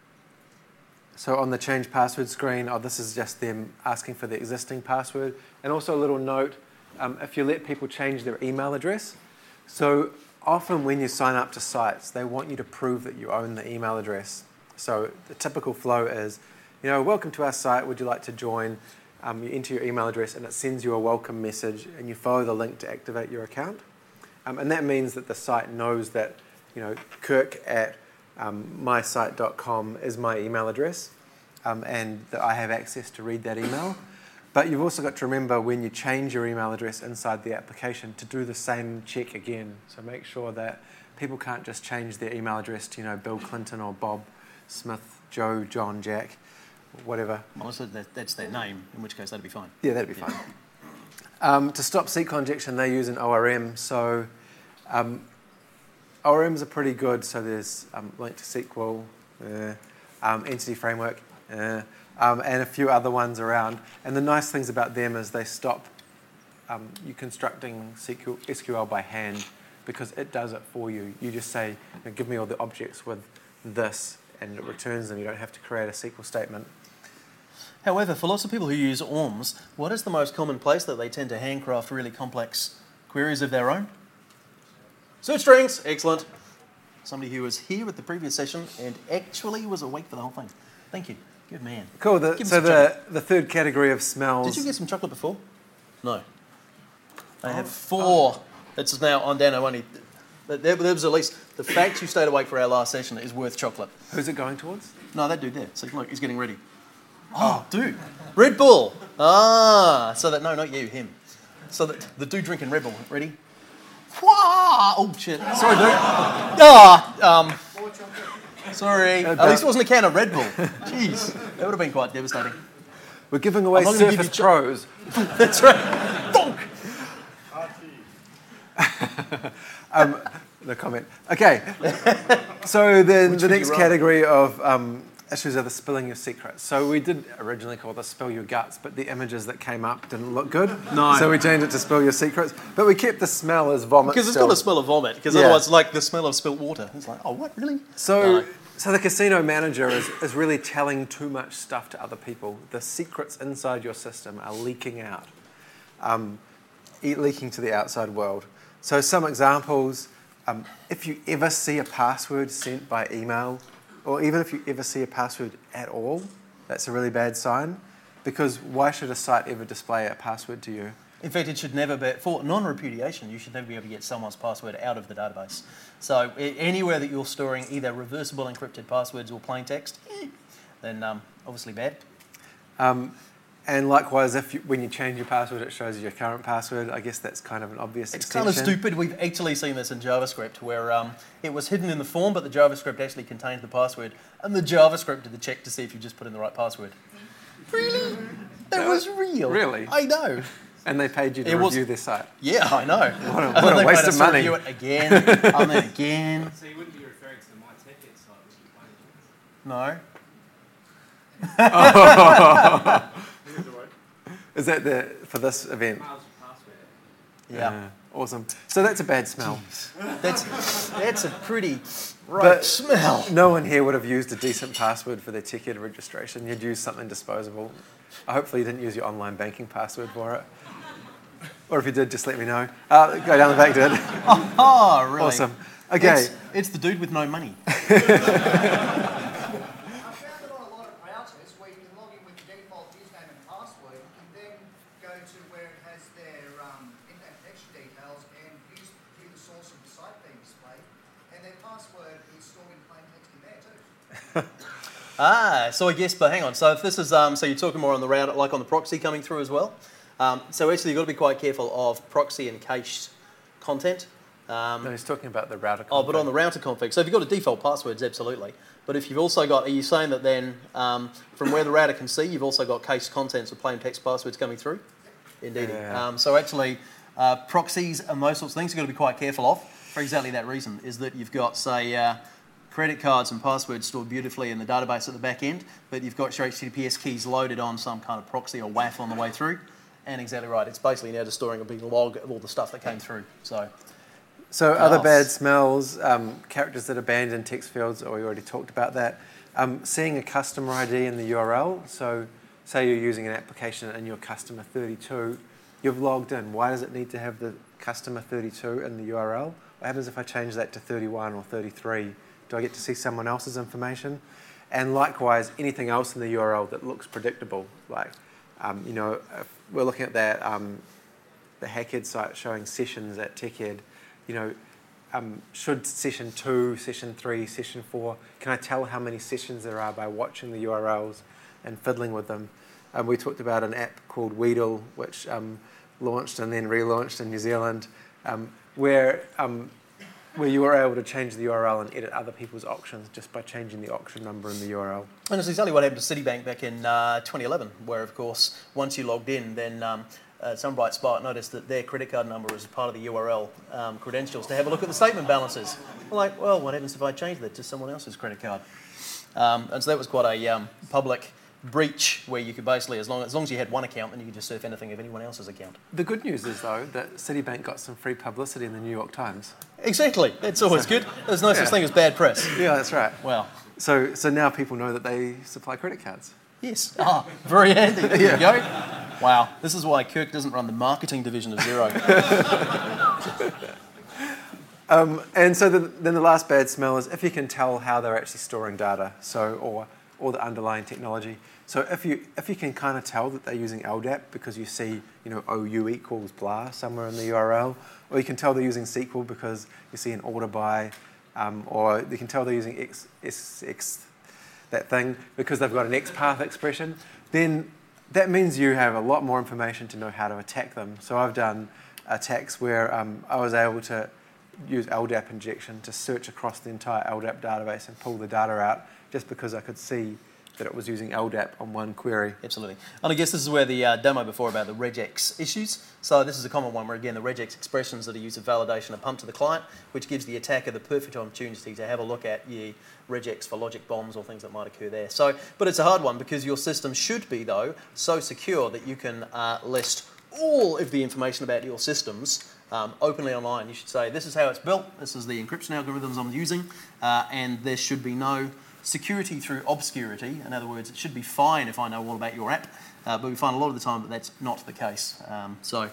so on the change password screen, oh, this is just them asking for the existing password. And also a little note, um, if you let people change their email address, so often when you sign up to sites, they want you to prove that you own the email address. So the typical flow is, you know, welcome to our site, would you like to join? Um, you enter your email address and it sends you a welcome message and you follow the link to activate your account. Um, and that means that the site knows that, you know, Kirk at um, my site dot com is my email address um, and that I have access to read that email. But you've also got to remember when you change your email address inside the application to do the same check again. So make sure that people can't just change their email address to, you know, Bill Clinton or Bob Smith, Joe, John, Jack, whatever. Well, so that, that's their name, in which case that'd be fine. Yeah, that'd be fine. Um, to stop S Q L injection, they use an O R M. So um, O R Ms are pretty good. So there's um, Link to S Q L, uh, um, Entity Framework, uh, um, and a few other ones around. And the nice things about them is they stop um, you constructing S Q L by hand because it does it for you. You just say, you know, give me all the objects with this, and it returns them. You don't have to create a S Q L statement. However, for lots of people who use O R Ms, what is the most common place that they tend to handcraft really complex queries of their own? Search strings. Excellent. Somebody who was here at the previous session and actually was awake for the whole thing. Thank you. Good man. Cool. The, so the, the third category of smells... Did you get some chocolate before? No. They have four. It's now on down. Only there, there was at least the fact you stayed awake for our last session is worth chocolate. Who's it going towards? No, that dude there. See, look, he's getting ready. Oh, dude, Red Bull. Ah, so that no, not you, him. So that the dude drinking Red Bull. Ready? Wah! Oh shit. Sorry, dude. Ah, um. Sorry. At least it wasn't a can of Red Bull. Jeez, that would have been quite devastating. We're giving away Surface cho- Pros. That's right. Bonk. um, no comment. Okay. So then the next category of um, issues are the spilling your secrets. So we did originally call this spill your guts, but the images that came up didn't look good. No. So we changed it to spill your secrets. But we kept the smell as vomit. Because it's still. got a smell of vomit, because Yeah. otherwise it's like the smell of spilt water. It's like, oh, what, really? So, No. so the casino manager is, is really telling too much stuff to other people. The secrets inside your system are leaking out, um, e- leaking to the outside world. So some examples, um, if you ever see a password sent by email, or even if you ever see a password at all, that's a really bad sign, because why should a site ever display a password to you? In fact, it should never be, for non-repudiation, you should never be able to get someone's password out of the database. So a- anywhere that you're storing either reversible encrypted passwords or plain text, eh, then um, obviously bad. Um, and likewise, if you, when you change your password, it shows you your current password. I guess that's kind of an obvious It's extension. kind of stupid. We've actually seen this in JavaScript where um, it was hidden in the form, but the JavaScript actually contained the password, and the JavaScript did the check to see if you just put in the right password. Really? That was real. Really? I know. And they paid you to It was- review their site. Yeah, I know. What a, And what then a they waste made of us money. review it again, and then again. So you wouldn't be referring to the MyTechEd site, would you? By No. any chance? Is that the for this event? Miles your password. Yeah. Awesome. So that's a bad smell. That's that's a pretty right But- smell. No one here would have used a decent password for their TechEd registration. You'd use something disposable. Hopefully you didn't use your online banking password for it. Or if you did, just let me know. Uh, go down the back, did. Oh, really? Awesome. Okay. It's, it's the dude with no money. I found that on a lot of browsers where you can log in with the default username and password, you can then go to where it has their um, internet connection details and view, view the source of the site being displayed, and their password is stored in plain text in there too. Ah, so I guess, but hang on. So if this is, um, so you're talking more on the router, like on the proxy coming through as well. Um, so actually, you've got to be quite careful of proxy and cached content. Um, No, he's talking about the router. Oh, but config. on the router config. So if you've got a default passwords, absolutely. But if you've also got, are you saying that then um, from where the router can see, you've also got cached contents of plain text passwords coming through? Indeed. Yeah. Um, so actually, uh, proxies and those sorts of things you've got to be quite careful of for exactly that reason, is that you've got, say, uh, credit cards and passwords stored beautifully in the database at the back end, but you've got your H T T P S keys loaded on some kind of proxy or W A F on the way through. And exactly right. It's basically now just storing a big log of all the stuff that came through. So. So other else? bad smells, um, characters that are banned in text fields, or we already talked about that. Um, seeing a customer I D in the U R L. So say you're using an application in your customer thirty-two, you've logged in. Why does it need to have the customer thirty-two in the U R L? What happens if I change that to thirty-one or thirty-three? Do I get to see someone else's information? And likewise, anything else in the U R L that looks predictable, like, um, you know, if we're looking at that, um, the HackEd site showing sessions at TechEd, you know, um, should session two, session three, session four, can I tell how many sessions there are by watching the U R Ls and fiddling with them? Um, we talked about an app called Weedle, which um, launched and then relaunched in New Zealand, um, where um, where you were able to change the U R L and edit other people's auctions just by changing the auction number in the U R L. And it's exactly what happened to Citibank back in uh, twenty eleven, where, of course, once you logged in, then um, uh, some bright spark noticed that their credit card number was part of the U R L um, credentials to have a look at the statement balances. We're like, well, what happens if I change that to someone else's credit card? Um, and so that was quite a um, public breach where you could basically, as long as, long as you had one account, then you could just surf anything of anyone else's account. The good news is, though, that Citibank got some free publicity in the New York Times. Exactly. That's always good. There's no such Yeah. thing as bad press. Yeah, that's right. Wow. So, so now people know that they supply credit cards. Yes. Ah, very handy. There you go. Wow. This is why Kirk doesn't run the marketing division of Xero. Um, and so the, then the last bad smell is if you can tell how they're actually storing data, so or or the underlying technology. So if you if you can kind of tell that they're using L D A P because you see, you know, O U equals blah somewhere in the U R L, or you can tell they're using S Q L because you see an order by, um, or you can tell they're using X, X, X, that thing because they've got an X path expression, then that means you have a lot more information to know how to attack them. So I've done attacks where um, I was able to use L D A P injection to search across the entire L D A P database and pull the data out just because I could see that it was using L D A P on one query. Absolutely. And I guess this is where the uh, demo before about the regex issues. So this is a common one where, again, the regex expressions that are used of validation are pumped to the client, which gives the attacker the perfect opportunity to have a look at your regex for logic bombs or things that might occur there. So, but it's a hard one because your system should be, though, so secure that you can uh, list all of the information about your systems um, openly online. You should say, this is how it's built, this is the encryption algorithms I'm using, uh, and there should be no security through obscurity. In other words, it should be fine if I know all about your app, uh, but we find a lot of the time that that's not the case. Um, so,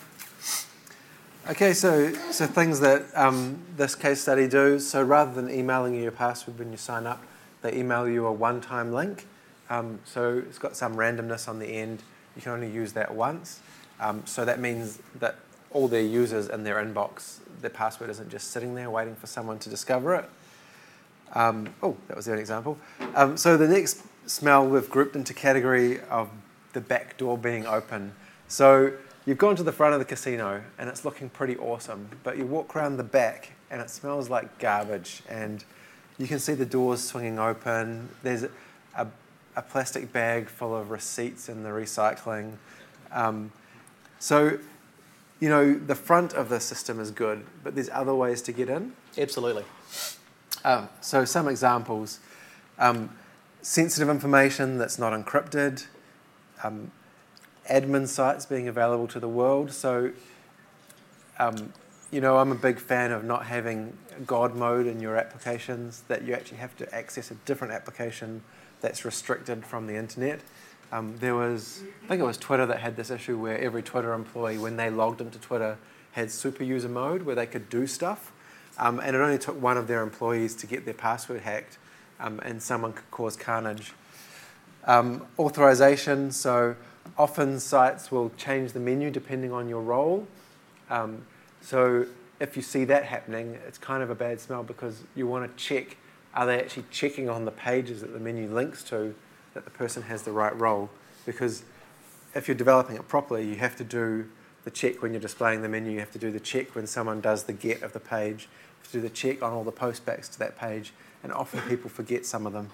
Okay, so so things that um, this case study do. So rather than emailing you your password when you sign up, they email you a one-time link. Um, so it's got some randomness on the end. You can only use that once. Um, so that means that all their users in their inbox, their password isn't just sitting there waiting for someone to discover it. Um, oh, that was an example. Um, so the next smell we've grouped into category of the back door being open. So you've gone to the front of the casino and it's looking pretty awesome, but you walk around the back and it smells like garbage, and you can see the doors swinging open. There's a, a plastic bag full of receipts in the recycling. Um, so, you know, the front of the system is good, but there's other ways to get in. absolutely. Um, so some examples, um, sensitive information that's not encrypted, um, admin sites being available to the world. So, um, you know, I'm a big fan of not having God mode in your applications, that you actually have to access a different application that's restricted from the internet. Um, there was, I think it was Twitter that had this issue where every Twitter employee, when they logged into Twitter, had super user mode where they could do stuff. Um, and it only took one of their employees to get their password hacked, um, and someone could cause carnage. Um, authorization, so often sites will change the menu depending on your role. Um, so if you see that happening, it's kind of a bad smell because you want to check, are they actually checking on the pages that the menu links to that the person has the right role? Because if you're developing it properly, you have to do the check when you're displaying the menu, you have to do the check when someone does the get of the page, you have to do the check on all the postbacks to that page, and often people forget some of them.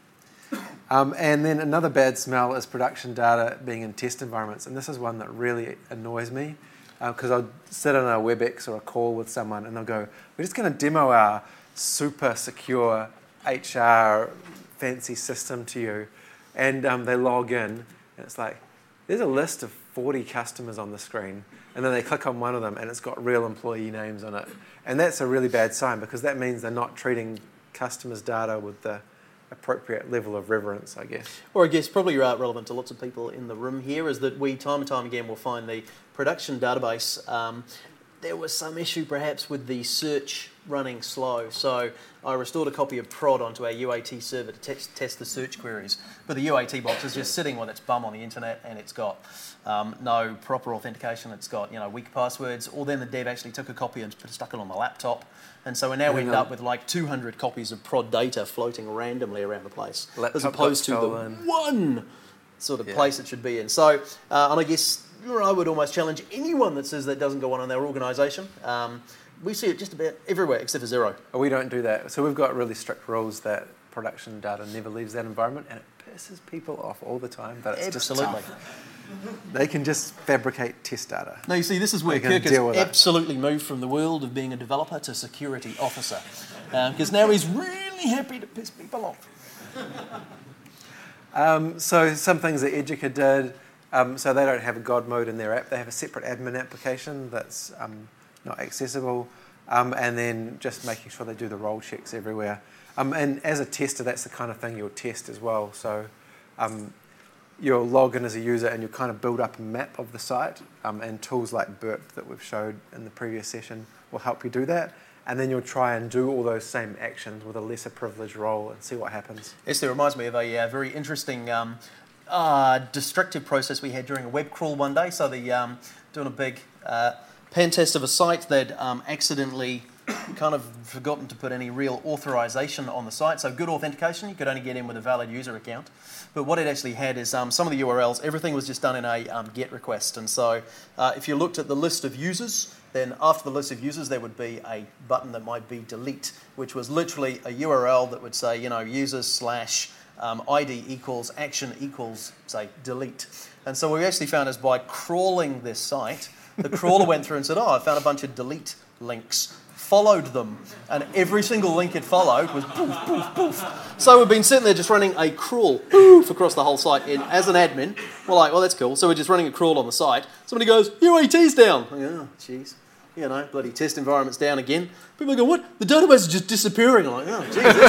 Um, and then another bad smell is production data being in test environments, and this is one that really annoys me because uh, I'll sit on a WebEx or a call with someone and they'll go, we're just going to demo our super secure H R fancy system to you, and um, they log in and it's like, there's a list of forty customers on the screen, and then they click on one of them and it's got real employee names on it, and that's a really bad sign because that means they're not treating customers' data with the appropriate level of reverence, I guess. Or I guess probably uh, relevant to lots of people in the room here is that we time and time again will find the production database. Um, there was some issue perhaps with the search running slow. So I restored a copy of prod onto our U A T server to test, test the search queries. But the U A T box is just sitting with its bum on the internet, and it's got um, no proper authentication. It's got, you know, weak passwords. Or then the dev actually took a copy and put, stuck it on the laptop. And so we now end up with like two hundred copies of prod data floating randomly around the place, Laptop as opposed to the stolen. one sort of Yeah. place it should be in. So, uh, and I guess I would almost challenge anyone that says that doesn't go on in their organisation. Um, we see it just about everywhere except for Xero. We don't do that. So we've got really strict rules that production data never leaves that environment, and it pisses people off all the time, but it's Absolutely. just tough. They can just fabricate test data. No, you see, this is where They can Kirk has deal with it. absolutely moved from the world of being a developer to security officer. Because now he's really happy to piss people off. Um, so some things that Educa did, um, so they don't have a God mode in their app. They have a separate admin application that's um, not accessible, um, and then just making sure they do the role checks everywhere. Um, and as a tester, that's the kind of thing you'll test as well. So um, you'll log in as a user and you'll kind of build up a map of the site, um, and tools like Burp that we've showed in the previous session will help you do that. And then you'll try and do all those same actions with a lesser privileged role and see what happens. Yes, it reminds me of a uh, very interesting um, uh, destructive process we had during a web crawl one day. So the um, doing a big uh, pen test of a site, they'd um, accidentally kind of forgotten to put any real authorization on the site. So good authentication, you could only get in with a valid user account. But what it actually had is um, some of the U R Ls, everything was just done in a um, GET request. And so uh, if you looked at the list of users, then after the list of users, there would be a button that might be delete, which was literally a U R L that would say, you know, users slash um, I D equals action equals, say, delete. And so what we actually found is by crawling this site, the crawler went through and said, oh, I found a bunch of delete links, followed them, and every single link it followed was poof, poof, poof. So we've been sitting there just running a crawl poof across the whole site. And as an admin, we're like, well, that's cool. So we're just running a crawl on the site. Somebody goes, U A T's down. I go, oh, jeez. You know, bloody test environment's down again. People go, what? The database is just disappearing. I'm like, oh, jeez, that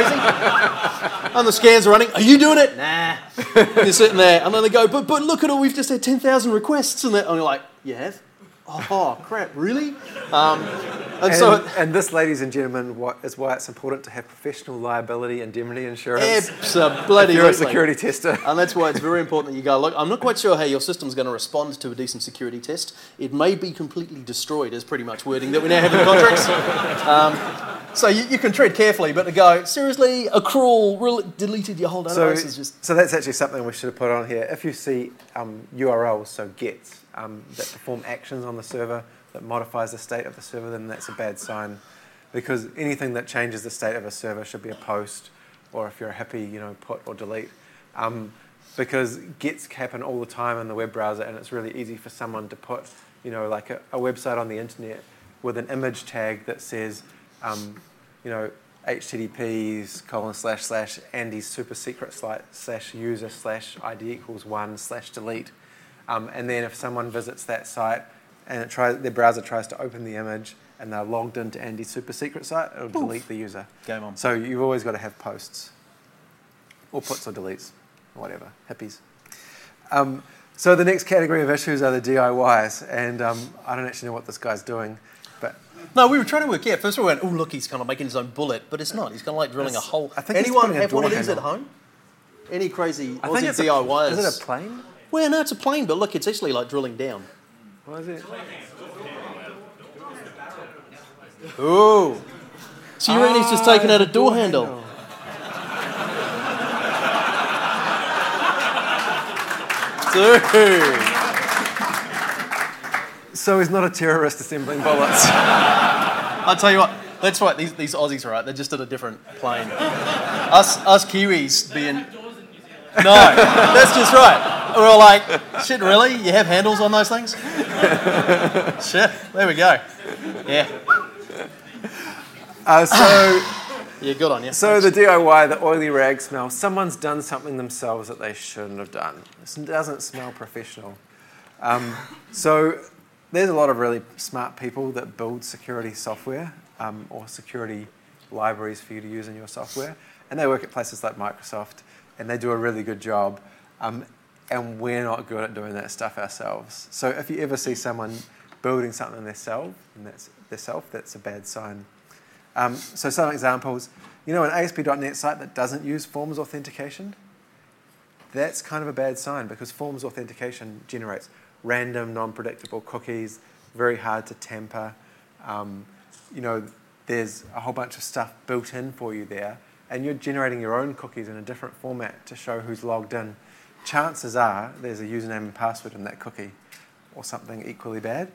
sounds crazy. And the scans are running. Are you doing it? Nah. And you're sitting there. And then they go, but but look at it. We've just had ten thousand requests. And you're like, you have? Oh, crap, really? Um, and, And, so... and this, ladies and gentlemen, what, is why it's important to have professional liability indemnity insurance. Absolutely. If you're a security tester. And that's why it's very important that you go, look, I'm not quite sure how your system's going to respond to a decent security test. It may be completely destroyed, is pretty much wording that we now have in contracts. Um, so you, you can tread carefully, but to go, seriously, a crawl really deleted your whole database So, is just... so that's actually something we should have put on here. If you see um, U R Ls, so gets, um, that perform actions on the server, that modifies the state of the server, then that's a bad sign. Because anything that changes the state of a server should be a post, or if you're a hippie, you know, put or delete. Um, because gets happen all the time in the web browser, and it's really easy for someone to put, you know, like a, a website on the internet with an image tag that says, um, you know, H T T P's colon slash slash Andy's super secret slash, slash user slash I D equals one slash delete. Um, and then if someone visits that site and it tries, their browser tries to open the image and they're logged into Andy's super secret site, it'll Oof. delete the user. Game on. So you've always got to have posts, or puts or deletes, or whatever, hippies. Um, so the next category of issues are the D I Ys, and um, I don't actually know what this guy's doing, but No, we were trying to work out. First we went, oh, look, he's kind of making his own bullet, but it's not. He's kind of like drilling a It's- hole. I think he's Anyone putting a have one of door these at handle. home? Any crazy I think Aussie it's D I Ys? A, is it a plane? Well, no, it's a plane, but look, it's actually like drilling down. What is it? Ooh. So you reckon he's just taken out a door, handle? Dude. So he's not a terrorist assembling bullets. I'll tell you what, that's right, these, these Aussies are right, they're just at a different plane. Us, us Kiwis being... No, that's just right. We're all like, shit, really? You have handles on those things? Shit, there we go. Yeah. Uh, so, Yeah, good on you. so the D I Y, the oily rag smell, someone's done something themselves that they shouldn't have done. It doesn't smell professional. Um, so there's a lot of really smart people that build security software um, or security libraries for you to use in your software. And they work at places like Microsoft, and they do a really good job. Um, and we're not good at doing that stuff ourselves. So if you ever see someone building something themselves, and that's themselves, that's a bad sign. Um, so some examples, you know, an A S P dot net site that doesn't use forms authentication, that's kind of a bad sign because forms authentication generates random, non-predictable cookies, very hard to tamper. Um, you know, there's a whole bunch of stuff built in for you there, and you're generating your own cookies in a different format to show who's logged in. Chances are there's a username and password in that cookie, or something equally bad.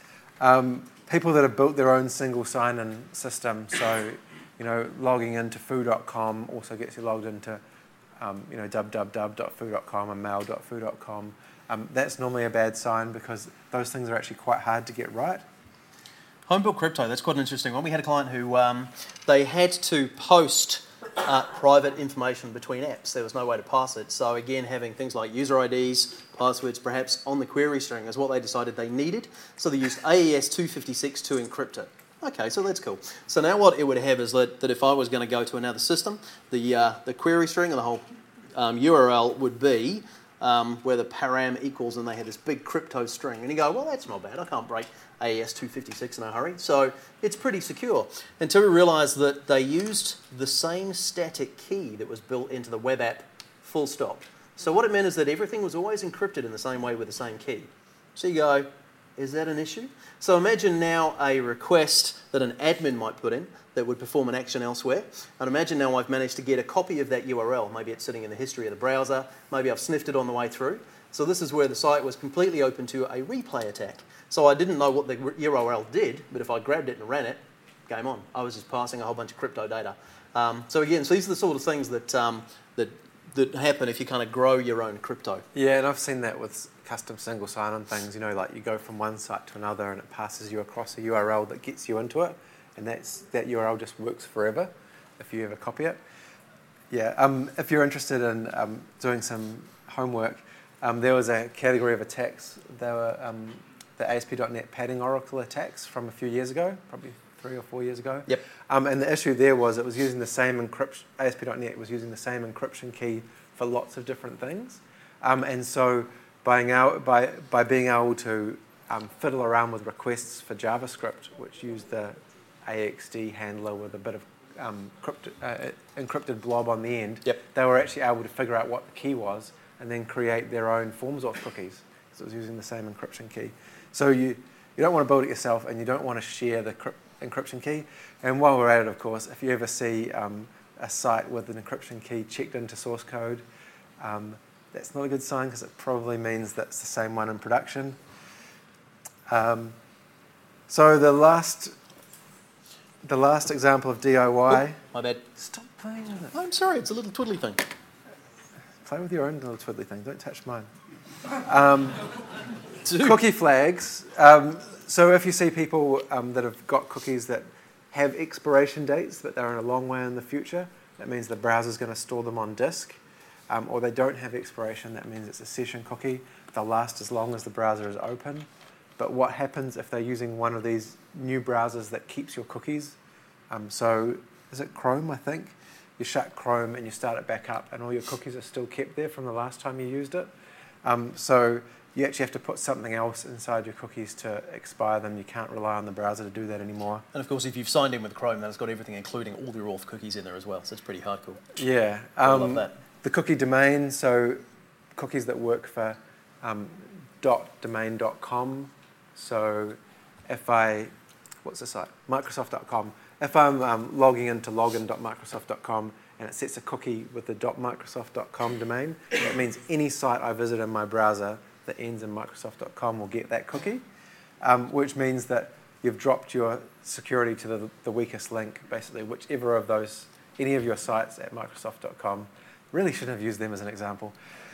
Um, people that have built their own single sign-in system, so you know, logging into foo dot com also gets you logged into um, you know, w w w dot foo dot com and mail dot foo dot com. Um, that's normally a bad sign because those things are actually quite hard to get right. Homebuilt crypto, that's quite an interesting one. We had a client who um, they had to post uh, private information between apps. There was no way to pass it. So again, having things like user I Ds, passwords perhaps on the query string is what they decided they needed. So they used A E S two fifty-six to encrypt it. Okay, so that's cool. So now what it would have is that, that if I was going to go to another system, the, uh, the query string and the whole um, U R L would be um, where the param equals, and they had this big crypto string. And you go, well, that's not bad. I can't break A E S two fifty-six in a hurry. So it's pretty secure. Until we realised that they used the same static key that was built into the web app, full stop. So what it meant is that everything was always encrypted in the same way with the same key. So you go, is that an issue? So imagine now a request that an admin might put in that would perform an action elsewhere. And imagine now I've managed to get a copy of that U R L. Maybe it's sitting in the history of the browser. Maybe I've sniffed it on the way through. So this is where the site was completely open to a replay attack. So I didn't know what the U R L did, but if I grabbed it and ran it, game on. I was just passing a whole bunch of crypto data. Um, so again, so these are the sort of things that um, that that happen if you kind of grow your own crypto. Yeah, and I've seen that with custom single sign-on things. You know, like you go from one site to another, and it passes you across a U R L that gets you into it, and that's that U R L just works forever if you ever copy it. Yeah. Um, if you're interested in um, doing some homework, um, there was a category of attacks. They were um, the A S P dot net padding oracle attacks from a few years ago, probably three or four years ago. Yep. Um, and the issue there was it was using the same encryption. A S P dot net was using the same encryption key for lots of different things, um, and so by, by by being able to um, fiddle around with requests for JavaScript, which used the A X D handler with a bit of um, crypt, uh, encrypted blob on the end, yep. they were actually able to figure out what the key was and then create their own forms auth cookies because it was using the same encryption key. So you you don't want to build it yourself, and you don't want to share the crypt, encryption key. And while we're at it, of course, if you ever see um, a site with an encryption key checked into source code, um, that's not a good sign because it probably means that's the same one in production. Um, so the last, the last example of D I Y. Oh, my bad. Stop playing with it. I'm sorry, it's a little twiddly thing. Play with your own little twiddly thing. Don't touch mine. Um, cookie flags. Um, so if you see people um, that have got cookies that have expiration dates, but they're in a long way in the future, that means the browser's going to store them on disk. Um, or they don't have expiration, that means it's a session cookie. They'll last as long as the browser is open. But what happens if they're using one of these new browsers that keeps your cookies? Um, so is it Chrome, I think? You shut Chrome and you start it back up and all your cookies are still kept there from the last time you used it. Um, so you actually have to put something else inside your cookies to expire them. You can't rely on the browser to do that anymore. And of course, if you've signed in with Chrome, then it's got everything, including all your auth cookies in there as well. So it's pretty hardcore. Yeah. I Um, love that. The cookie domain, so cookies that work for um, .domain dot com. So if I, what's the site? Microsoft dot com. If I'm um, logging into login dot microsoft dot com and it sets a cookie with the .microsoft dot com domain, that means any site I visit in my browser that ends in microsoft dot com will get that cookie, um, which means that you've dropped your security to the, the weakest link, basically, whichever of those, any of your sites at microsoft dot com. Really shouldn't have used them as an example.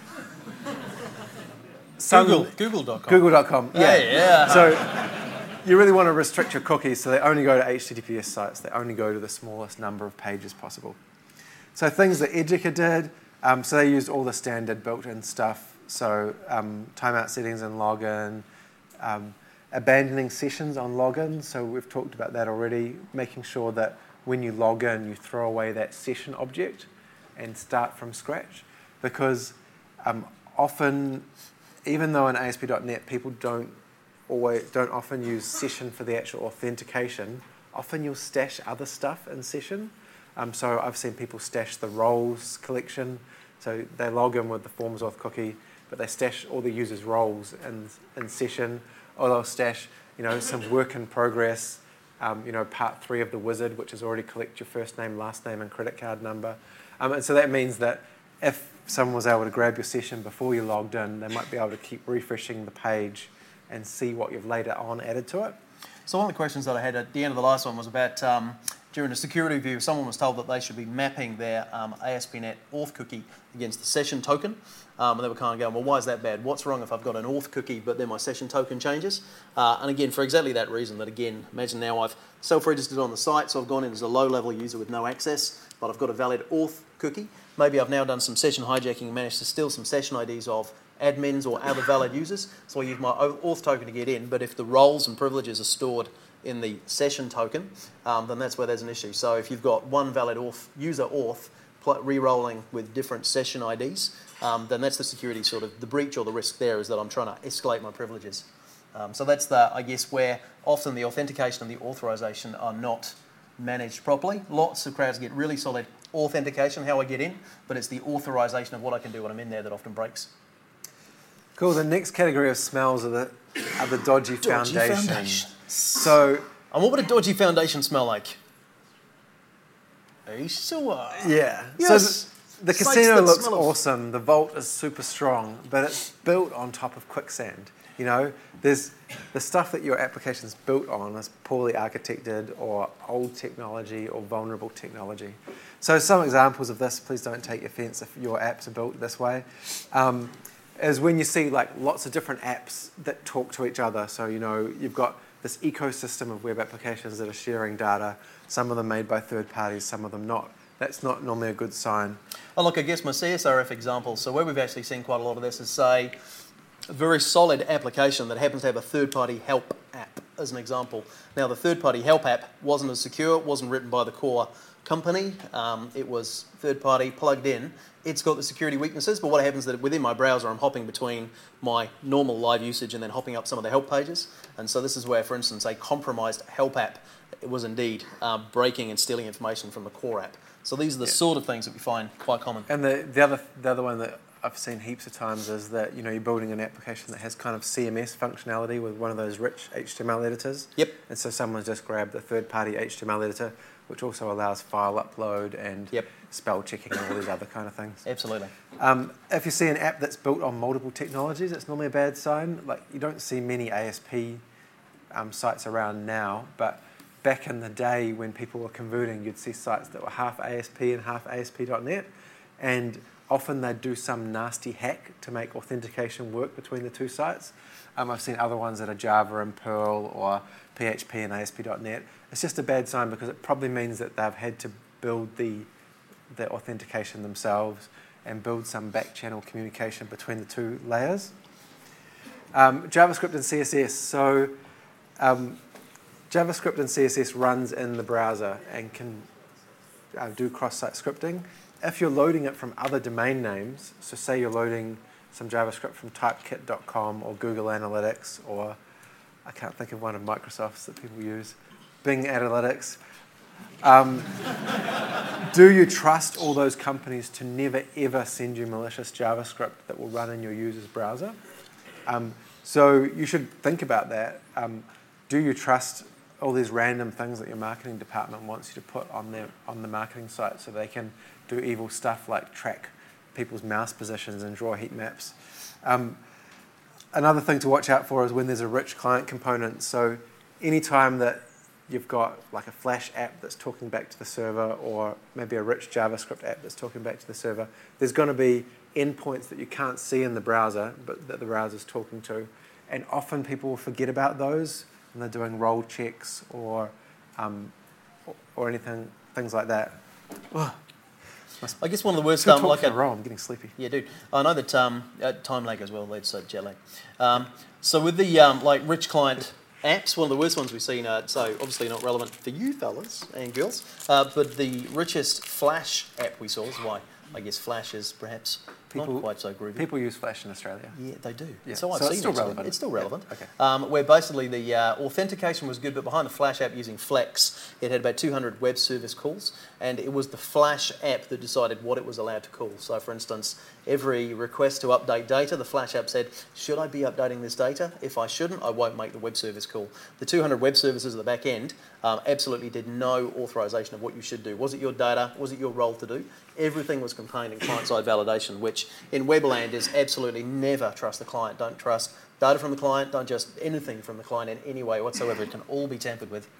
Some, Google, Google dot com. Google dot com, yeah. Hey, yeah. So you really want to restrict your cookies so they only go to H T T P S sites. They only go to the smallest number of pages possible. So things that Educa did, um, so they used all the standard built-in stuff. So um, timeout settings in login, um, abandoning sessions on login. So we've talked about that already, making sure that when you log in, you throw away that session object and start from scratch. Because um, often, even though in A S P dot net people don't always don't often use session for the actual authentication, often you'll stash other stuff in session. Um, so I've seen people stash the roles collection. So they log in with the forms auth cookie, but they stash all the users' roles in, in session, or they'll stash, you know, some work in progress, um, you know, part three of the wizard, which is already collect your first name, last name, and credit card number. Um, and so that means that if someone was able to grab your session before you logged in, they might be able to keep refreshing the page and see what you've later on added to it. So one of the questions that I had at the end of the last one was about um, during a security review, someone was told that they should be mapping their um, A S P dot net auth cookie against the session token. Um, and they were kind of going, well, why is that bad? What's wrong if I've got an auth cookie, but then my session token changes? Uh, and again, for exactly that reason, that again, imagine now I've self-registered on the site, so I've gone in as a low-level user with no access, but I've got a valid auth cookie. Maybe I've now done some session hijacking and managed to steal some session I Ds of admins or other valid users. So I use my auth token to get in, but if the roles and privileges are stored in the session token, um, then that's where there's an issue. So if you've got one valid auth, user auth re-rolling with different session I Ds, um, then that's the security sort of, the breach or the risk there is that I'm trying to escalate my privileges. Um, so that's the, I guess, where often the authentication and the authorization are not managed properly. Lots of crowds get really solid authentication, how I get in, but it's the authorization of what I can do when I'm in there that often breaks. Cool. The next category of smells are the, are the dodgy, Dodgy foundation. foundation. So, And what would a dodgy foundation smell like? A sewer. yeah. Yes. So the, the Sites casino that looks smell of- awesome. The vault is super strong, but it's built on top of quicksand. You know, there's the stuff that your application's built on is poorly architected or old technology or vulnerable technology. So some examples of this, please don't take offense if your apps are built this way, um, is when you see like lots of different apps that talk to each other. So, you know, you've got this ecosystem of web applications that are sharing data, some of them made by third parties, some of them not. That's not normally a good sign. Oh, look, I guess my C S R F example, so where we've actually seen quite a lot of this is, say, a very solid application that happens to have a third-party help app, as an example. Now, the third-party help app wasn't as secure, it wasn't written by the core company, um, it was third-party, plugged in. It's got the security weaknesses, but what happens is that within my browser, I'm hopping between my normal live usage and then hopping up some of the help pages. And so this is where, for instance, a compromised help app was indeed uh, breaking and stealing information from the core app. So these are the yeah. sort of things that we find quite common. And the, the other the other one that I've seen heaps of times is that, you know, you're building an application that has kind of C M S functionality with one of those rich H T M L editors. Yep. And so someone's just grabbed the third-party H T M L editor, which also allows file upload and yep. spell checking and all these other kind of things. Absolutely. Um, if you see an app that's built on multiple technologies, it's normally a bad sign. Like, you don't see many A S P um, sites around now, but back in the day when people were converting, you'd see sites that were half A S P and half A S P dot net, and often they'd do some nasty hack to make authentication work between the two sites. Um, I've seen other ones that are Java and Perl or P H P and A S P dot net. It's just a bad sign because it probably means that they've had to build the, the authentication themselves and build some back channel communication between the two layers. Um, JavaScript and C S S. So um, JavaScript and C S S runs in the browser and can uh, do cross-site scripting. If you're loading it from other domain names, so say you're loading some JavaScript from typekit dot com or Google Analytics, or I can't think of one of Microsoft's that people use, Bing Analytics. Um, do you trust all those companies to never ever send you malicious JavaScript that will run in your user's browser? Um, so you should think about that. Um, do you trust all these random things that your marketing department wants you to put on their on the marketing site so they can do evil stuff like track people's mouse positions and draw heat maps? Um, another thing to watch out for is when there's a rich client component. So anytime that you've got like a Flash app that's talking back to the server, or maybe a rich JavaScript app that's talking back to the server, there's going to be endpoints that you can't see in the browser, but that the browser's talking to. And often people will forget about those when they're doing role checks or um, or, or anything, things like that. Ugh. I guess one of the worst... Two Um, talks like in a row, I'm getting sleepy. Yeah, dude. I know that um, uh, time lag as well leads to jet lag. Um, so with the um, like rich client apps, one of the worst ones we've seen, uh, so obviously not relevant for you fellas and girls, uh, but the richest Flash app we saw is why I guess Flash is perhaps People, not quite so groovy. People use Flash in Australia. Yeah, they do. Yeah. So I've so seen it's still it. relevant. It's still relevant. Yeah. Okay. Um, where basically the uh, authentication was good, but behind the Flash app using Flex, it had about two hundred web service calls, and it was the Flash app that decided what it was allowed to call. So for instance, every request to update data, the Flash app said, should I be updating this data? If I shouldn't, I won't make the web service call. The two hundred web services at the back end um, absolutely did no authorization of what you should do. Was it your data? Was it your role to do? Everything was contained in client-side validation, which in Webland is absolutely never trust the client. Don't trust data from the client. Don't just anything from the client in any way whatsoever. It can all be tampered with.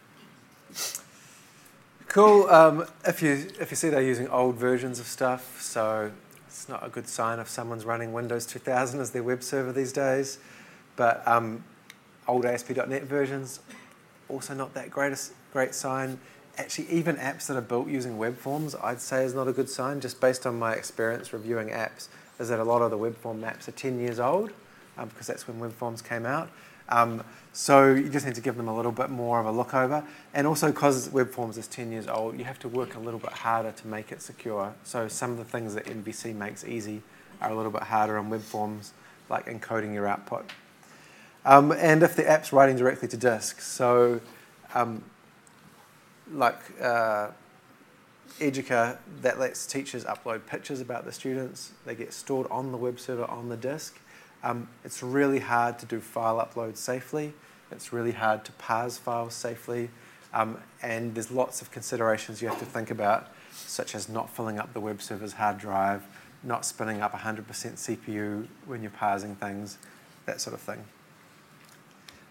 Cool. Um, if you if you see they're using old versions of stuff, so it's not a good sign if someone's running Windows two thousand as their web server these days. But um, old A S P dot net versions, also not that great a great sign. Actually, even apps that are built using web forms, I'd say is not a good sign, just based on my experience reviewing apps, is that a lot of the web form apps are ten years old, um, because that's when web forms came out. Um, so you just need to give them a little bit more of a look over. And also because web forms is ten years old, you have to work a little bit harder to make it secure. So some of the things that M V C makes easy are a little bit harder on web forms, like encoding your output. Um, and if the app's writing directly to disk, so um, like uh, Educa, that lets teachers upload pictures about the students. They get stored on the web server on the disk. Um, it's really hard to do file uploads safely. It's really hard to parse files safely. Um, and there's lots of considerations you have to think about, such as not filling up the web server's hard drive, not spinning up one hundred percent C P U when you're parsing things, that sort of thing.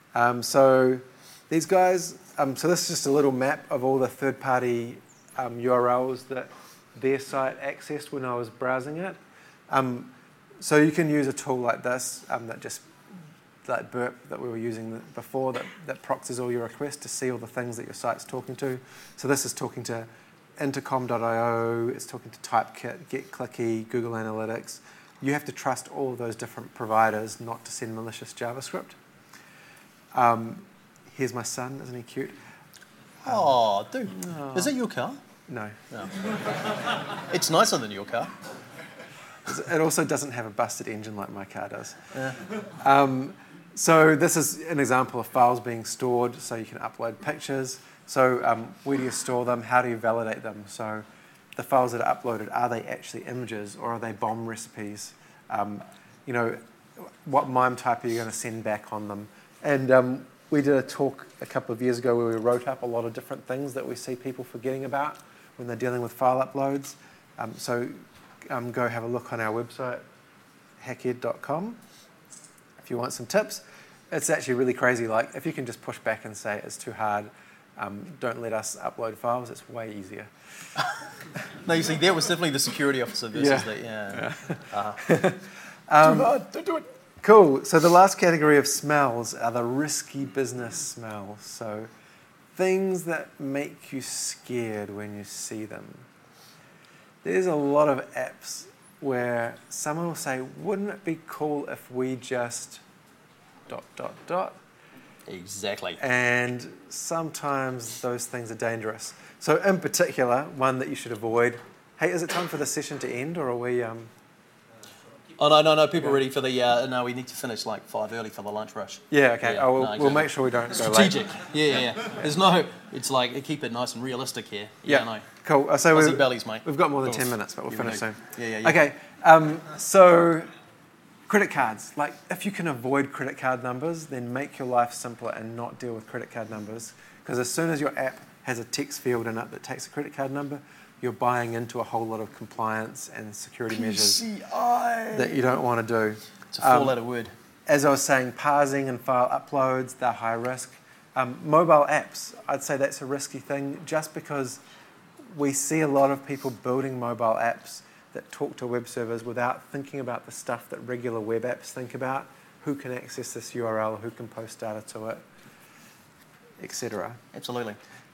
Um, so these guys, um, so this is just a little map of all the third-party um, U R Ls that their site accessed when I was browsing it. Um, so you can use a tool like this um, that just, like Burp that we were using before, that, that proxies all your requests to see all the things that your site's talking to. So this is talking to intercom dot i o, it's talking to Typekit, GetClicky, Google Analytics. You have to trust all of those different providers not to send malicious JavaScript. Um, here's my son, isn't he cute? Um, Oh, dude. oh. Is it your car? No. No. It's nicer than your car. It also doesn't have a busted engine like my car does. Yeah. Um, so this is an example of files being stored, so you can upload pictures. So um, where do you store them? How do you validate them? So the files that are uploaded, are they actually images or are they bomb recipes? Um, you know, what MIME type are you going to send back on them? And um, we did a talk a couple of years ago where we wrote up a lot of different things that we see people forgetting about when they're dealing with file uploads. Um, so um, go have a look on our website, hacked dot com, if you want some tips. It's actually really crazy. Like, if you can just push back and say it's too hard, um, don't let us upload files, it's way easier. No, you see, that was definitely the security officer versus Yeah. the, yeah. Uh, Um, too hard, don't do it. Cool. So the last category of smells are the risky business smells. So things that make you scared when you see them. There's a lot of apps where someone will say, wouldn't it be cool if we just dot, dot, dot? Exactly. And sometimes those things are dangerous. So in particular, one that you should avoid. Hey, is it time for the session to end, or are we... Um, Oh, no, no, no, people ready for the, uh, no, we need to finish like five early for the lunch rush. yeah, okay. Yeah, oh, we'll, no, we'll exactly. make sure we don't go late. Strategic. Yeah, yeah, yeah. There's no, it's like, keep it nice and realistic here. Yeah, Yeah, no. cool. Uh, So Aussie we've, bellies, mate. we've got more than Cool. ten minutes, but we'll You finish know. soon. Yeah, yeah, yeah. Okay, um, so credit cards. Like, if you can avoid credit card numbers, then make your life simpler and not deal with credit card numbers. Because as soon as your app has a text field in it that takes a credit card number, you're buying into a whole lot of compliance and security measures P C I. that you don't want to do. It's a four-letter word. As I was saying, parsing and file uploads, they're high risk. Um, mobile apps, I'd say that's a risky thing just because we see a lot of people building mobile apps that talk to web servers without thinking about the stuff that regular web apps think about. Who can access this U R L, who can post data to it, et cetera. Absolutely.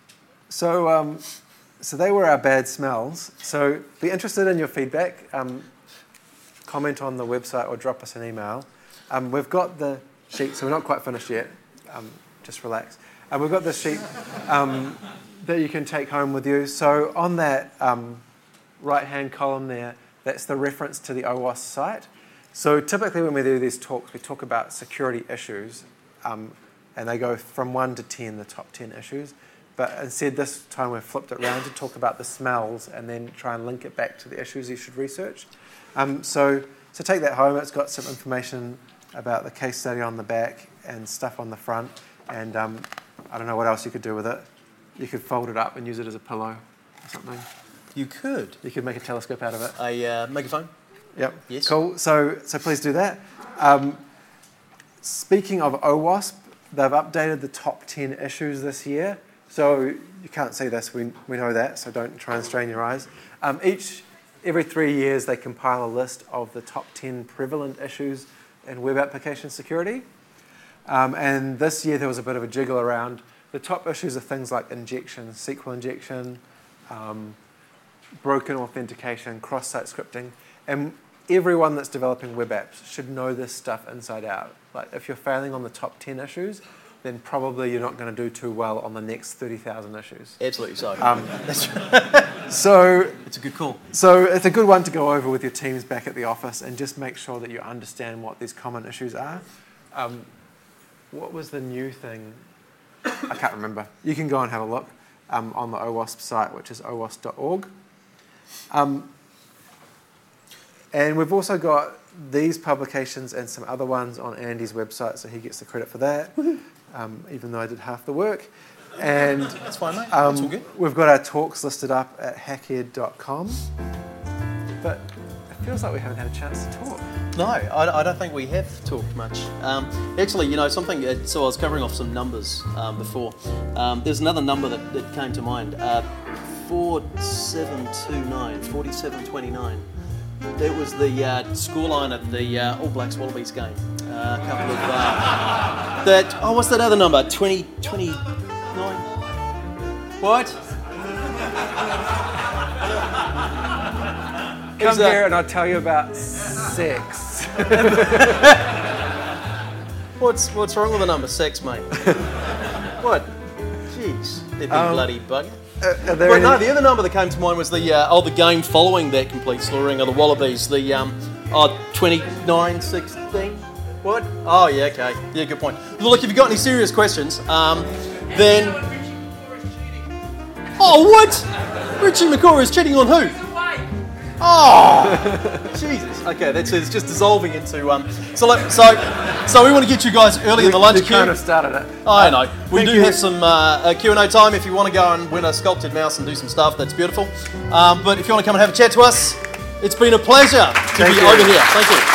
So, um, so they were our bad smells. So be interested in your feedback. Um, comment on the website or drop us an email. Um, we've got the sheet, so we're not quite finished yet. Um, just relax. And we've got this sheet um, that you can take home with you. So on that um, right-hand column there, that's the reference to the O W A S site. So typically when we do these talks, we talk about security issues, um, and they go from one to ten, the top ten issues. But instead this time we've flipped it around to talk about the smells and then try and link it back to the issues you should research. Um, so, so take that home. It's got some information about the case study on the back and stuff on the front. And um, I don't know what else you could do with it. You could fold it up and use it as a pillow or something. You could. You could make a telescope out of it. A uh, megaphone? Yep. Yes. Cool. So, so please do that. Um, speaking of O W A S P, they've updated the top ten issues this year. So you can't see this. We we know that. So don't try and strain your eyes. Um, each every three years they compile a list of the top ten prevalent issues in web application security. Um, and this year there was a bit of a jiggle around. The top issues are things like injection, S Q L injection, um, broken authentication, cross-site scripting. And everyone that's developing web apps should know this stuff inside out. Like if you're failing on the top ten issues, then probably you're not going to do too well on the next thirty thousand issues. Absolutely so. Um, That's right. So, It's a good call. so it's a good one to go over with your teams back at the office and just make sure that you understand what these common issues are. Um, what was the new thing? I can't remember. You can go and have a look um, on the O W A S P site, which is o w a s p dot org. Um, and we've also got these publications and some other ones on Andy's website, so he gets the credit for that, um, even though I did half the work. And That's fine, mate. um, That's all good. we've got our talks listed up at hacked dot com. But feels like we haven't had a chance to talk. No, I, I don't think we have talked much. Um, actually, you know, something, uh, so I was covering off some numbers um, before. Um, there's another number that, that came to mind, uh, four seven two nine, forty-seven twenty-nine. That was the uh, scoreline at the uh, All Blacks Wallabies game. Uh, a couple of, uh, that, oh, what's that other number, twenty, twenty-nine? What? Come Who's that? here and I'll tell you about sex. What's what's wrong with the number six, mate? What? Jeez, that big Um, bloody bugger. Uh, are there Well, no, any- the other number that came to mind was the uh, oh the game following that complete slaughtering of the Wallabies. The um oh twenty-nine sixteen. What? Oh yeah, okay, yeah, good point. Well, look, if you've got any serious questions, um, then oh what? Richie McCaw is cheating on who? Oh, Jesus. Okay, that's it's just dissolving into um. So let, so so we want to get you guys early in the lunch you queue. kind of started it. I know. We Thank do you. have some uh, uh, Q and A time if you want to go and win a sculpted mouse and do some stuff. That's beautiful. Um, but if you want to come and have a chat to us, it's been a pleasure to Thank be you. over here. Thank you.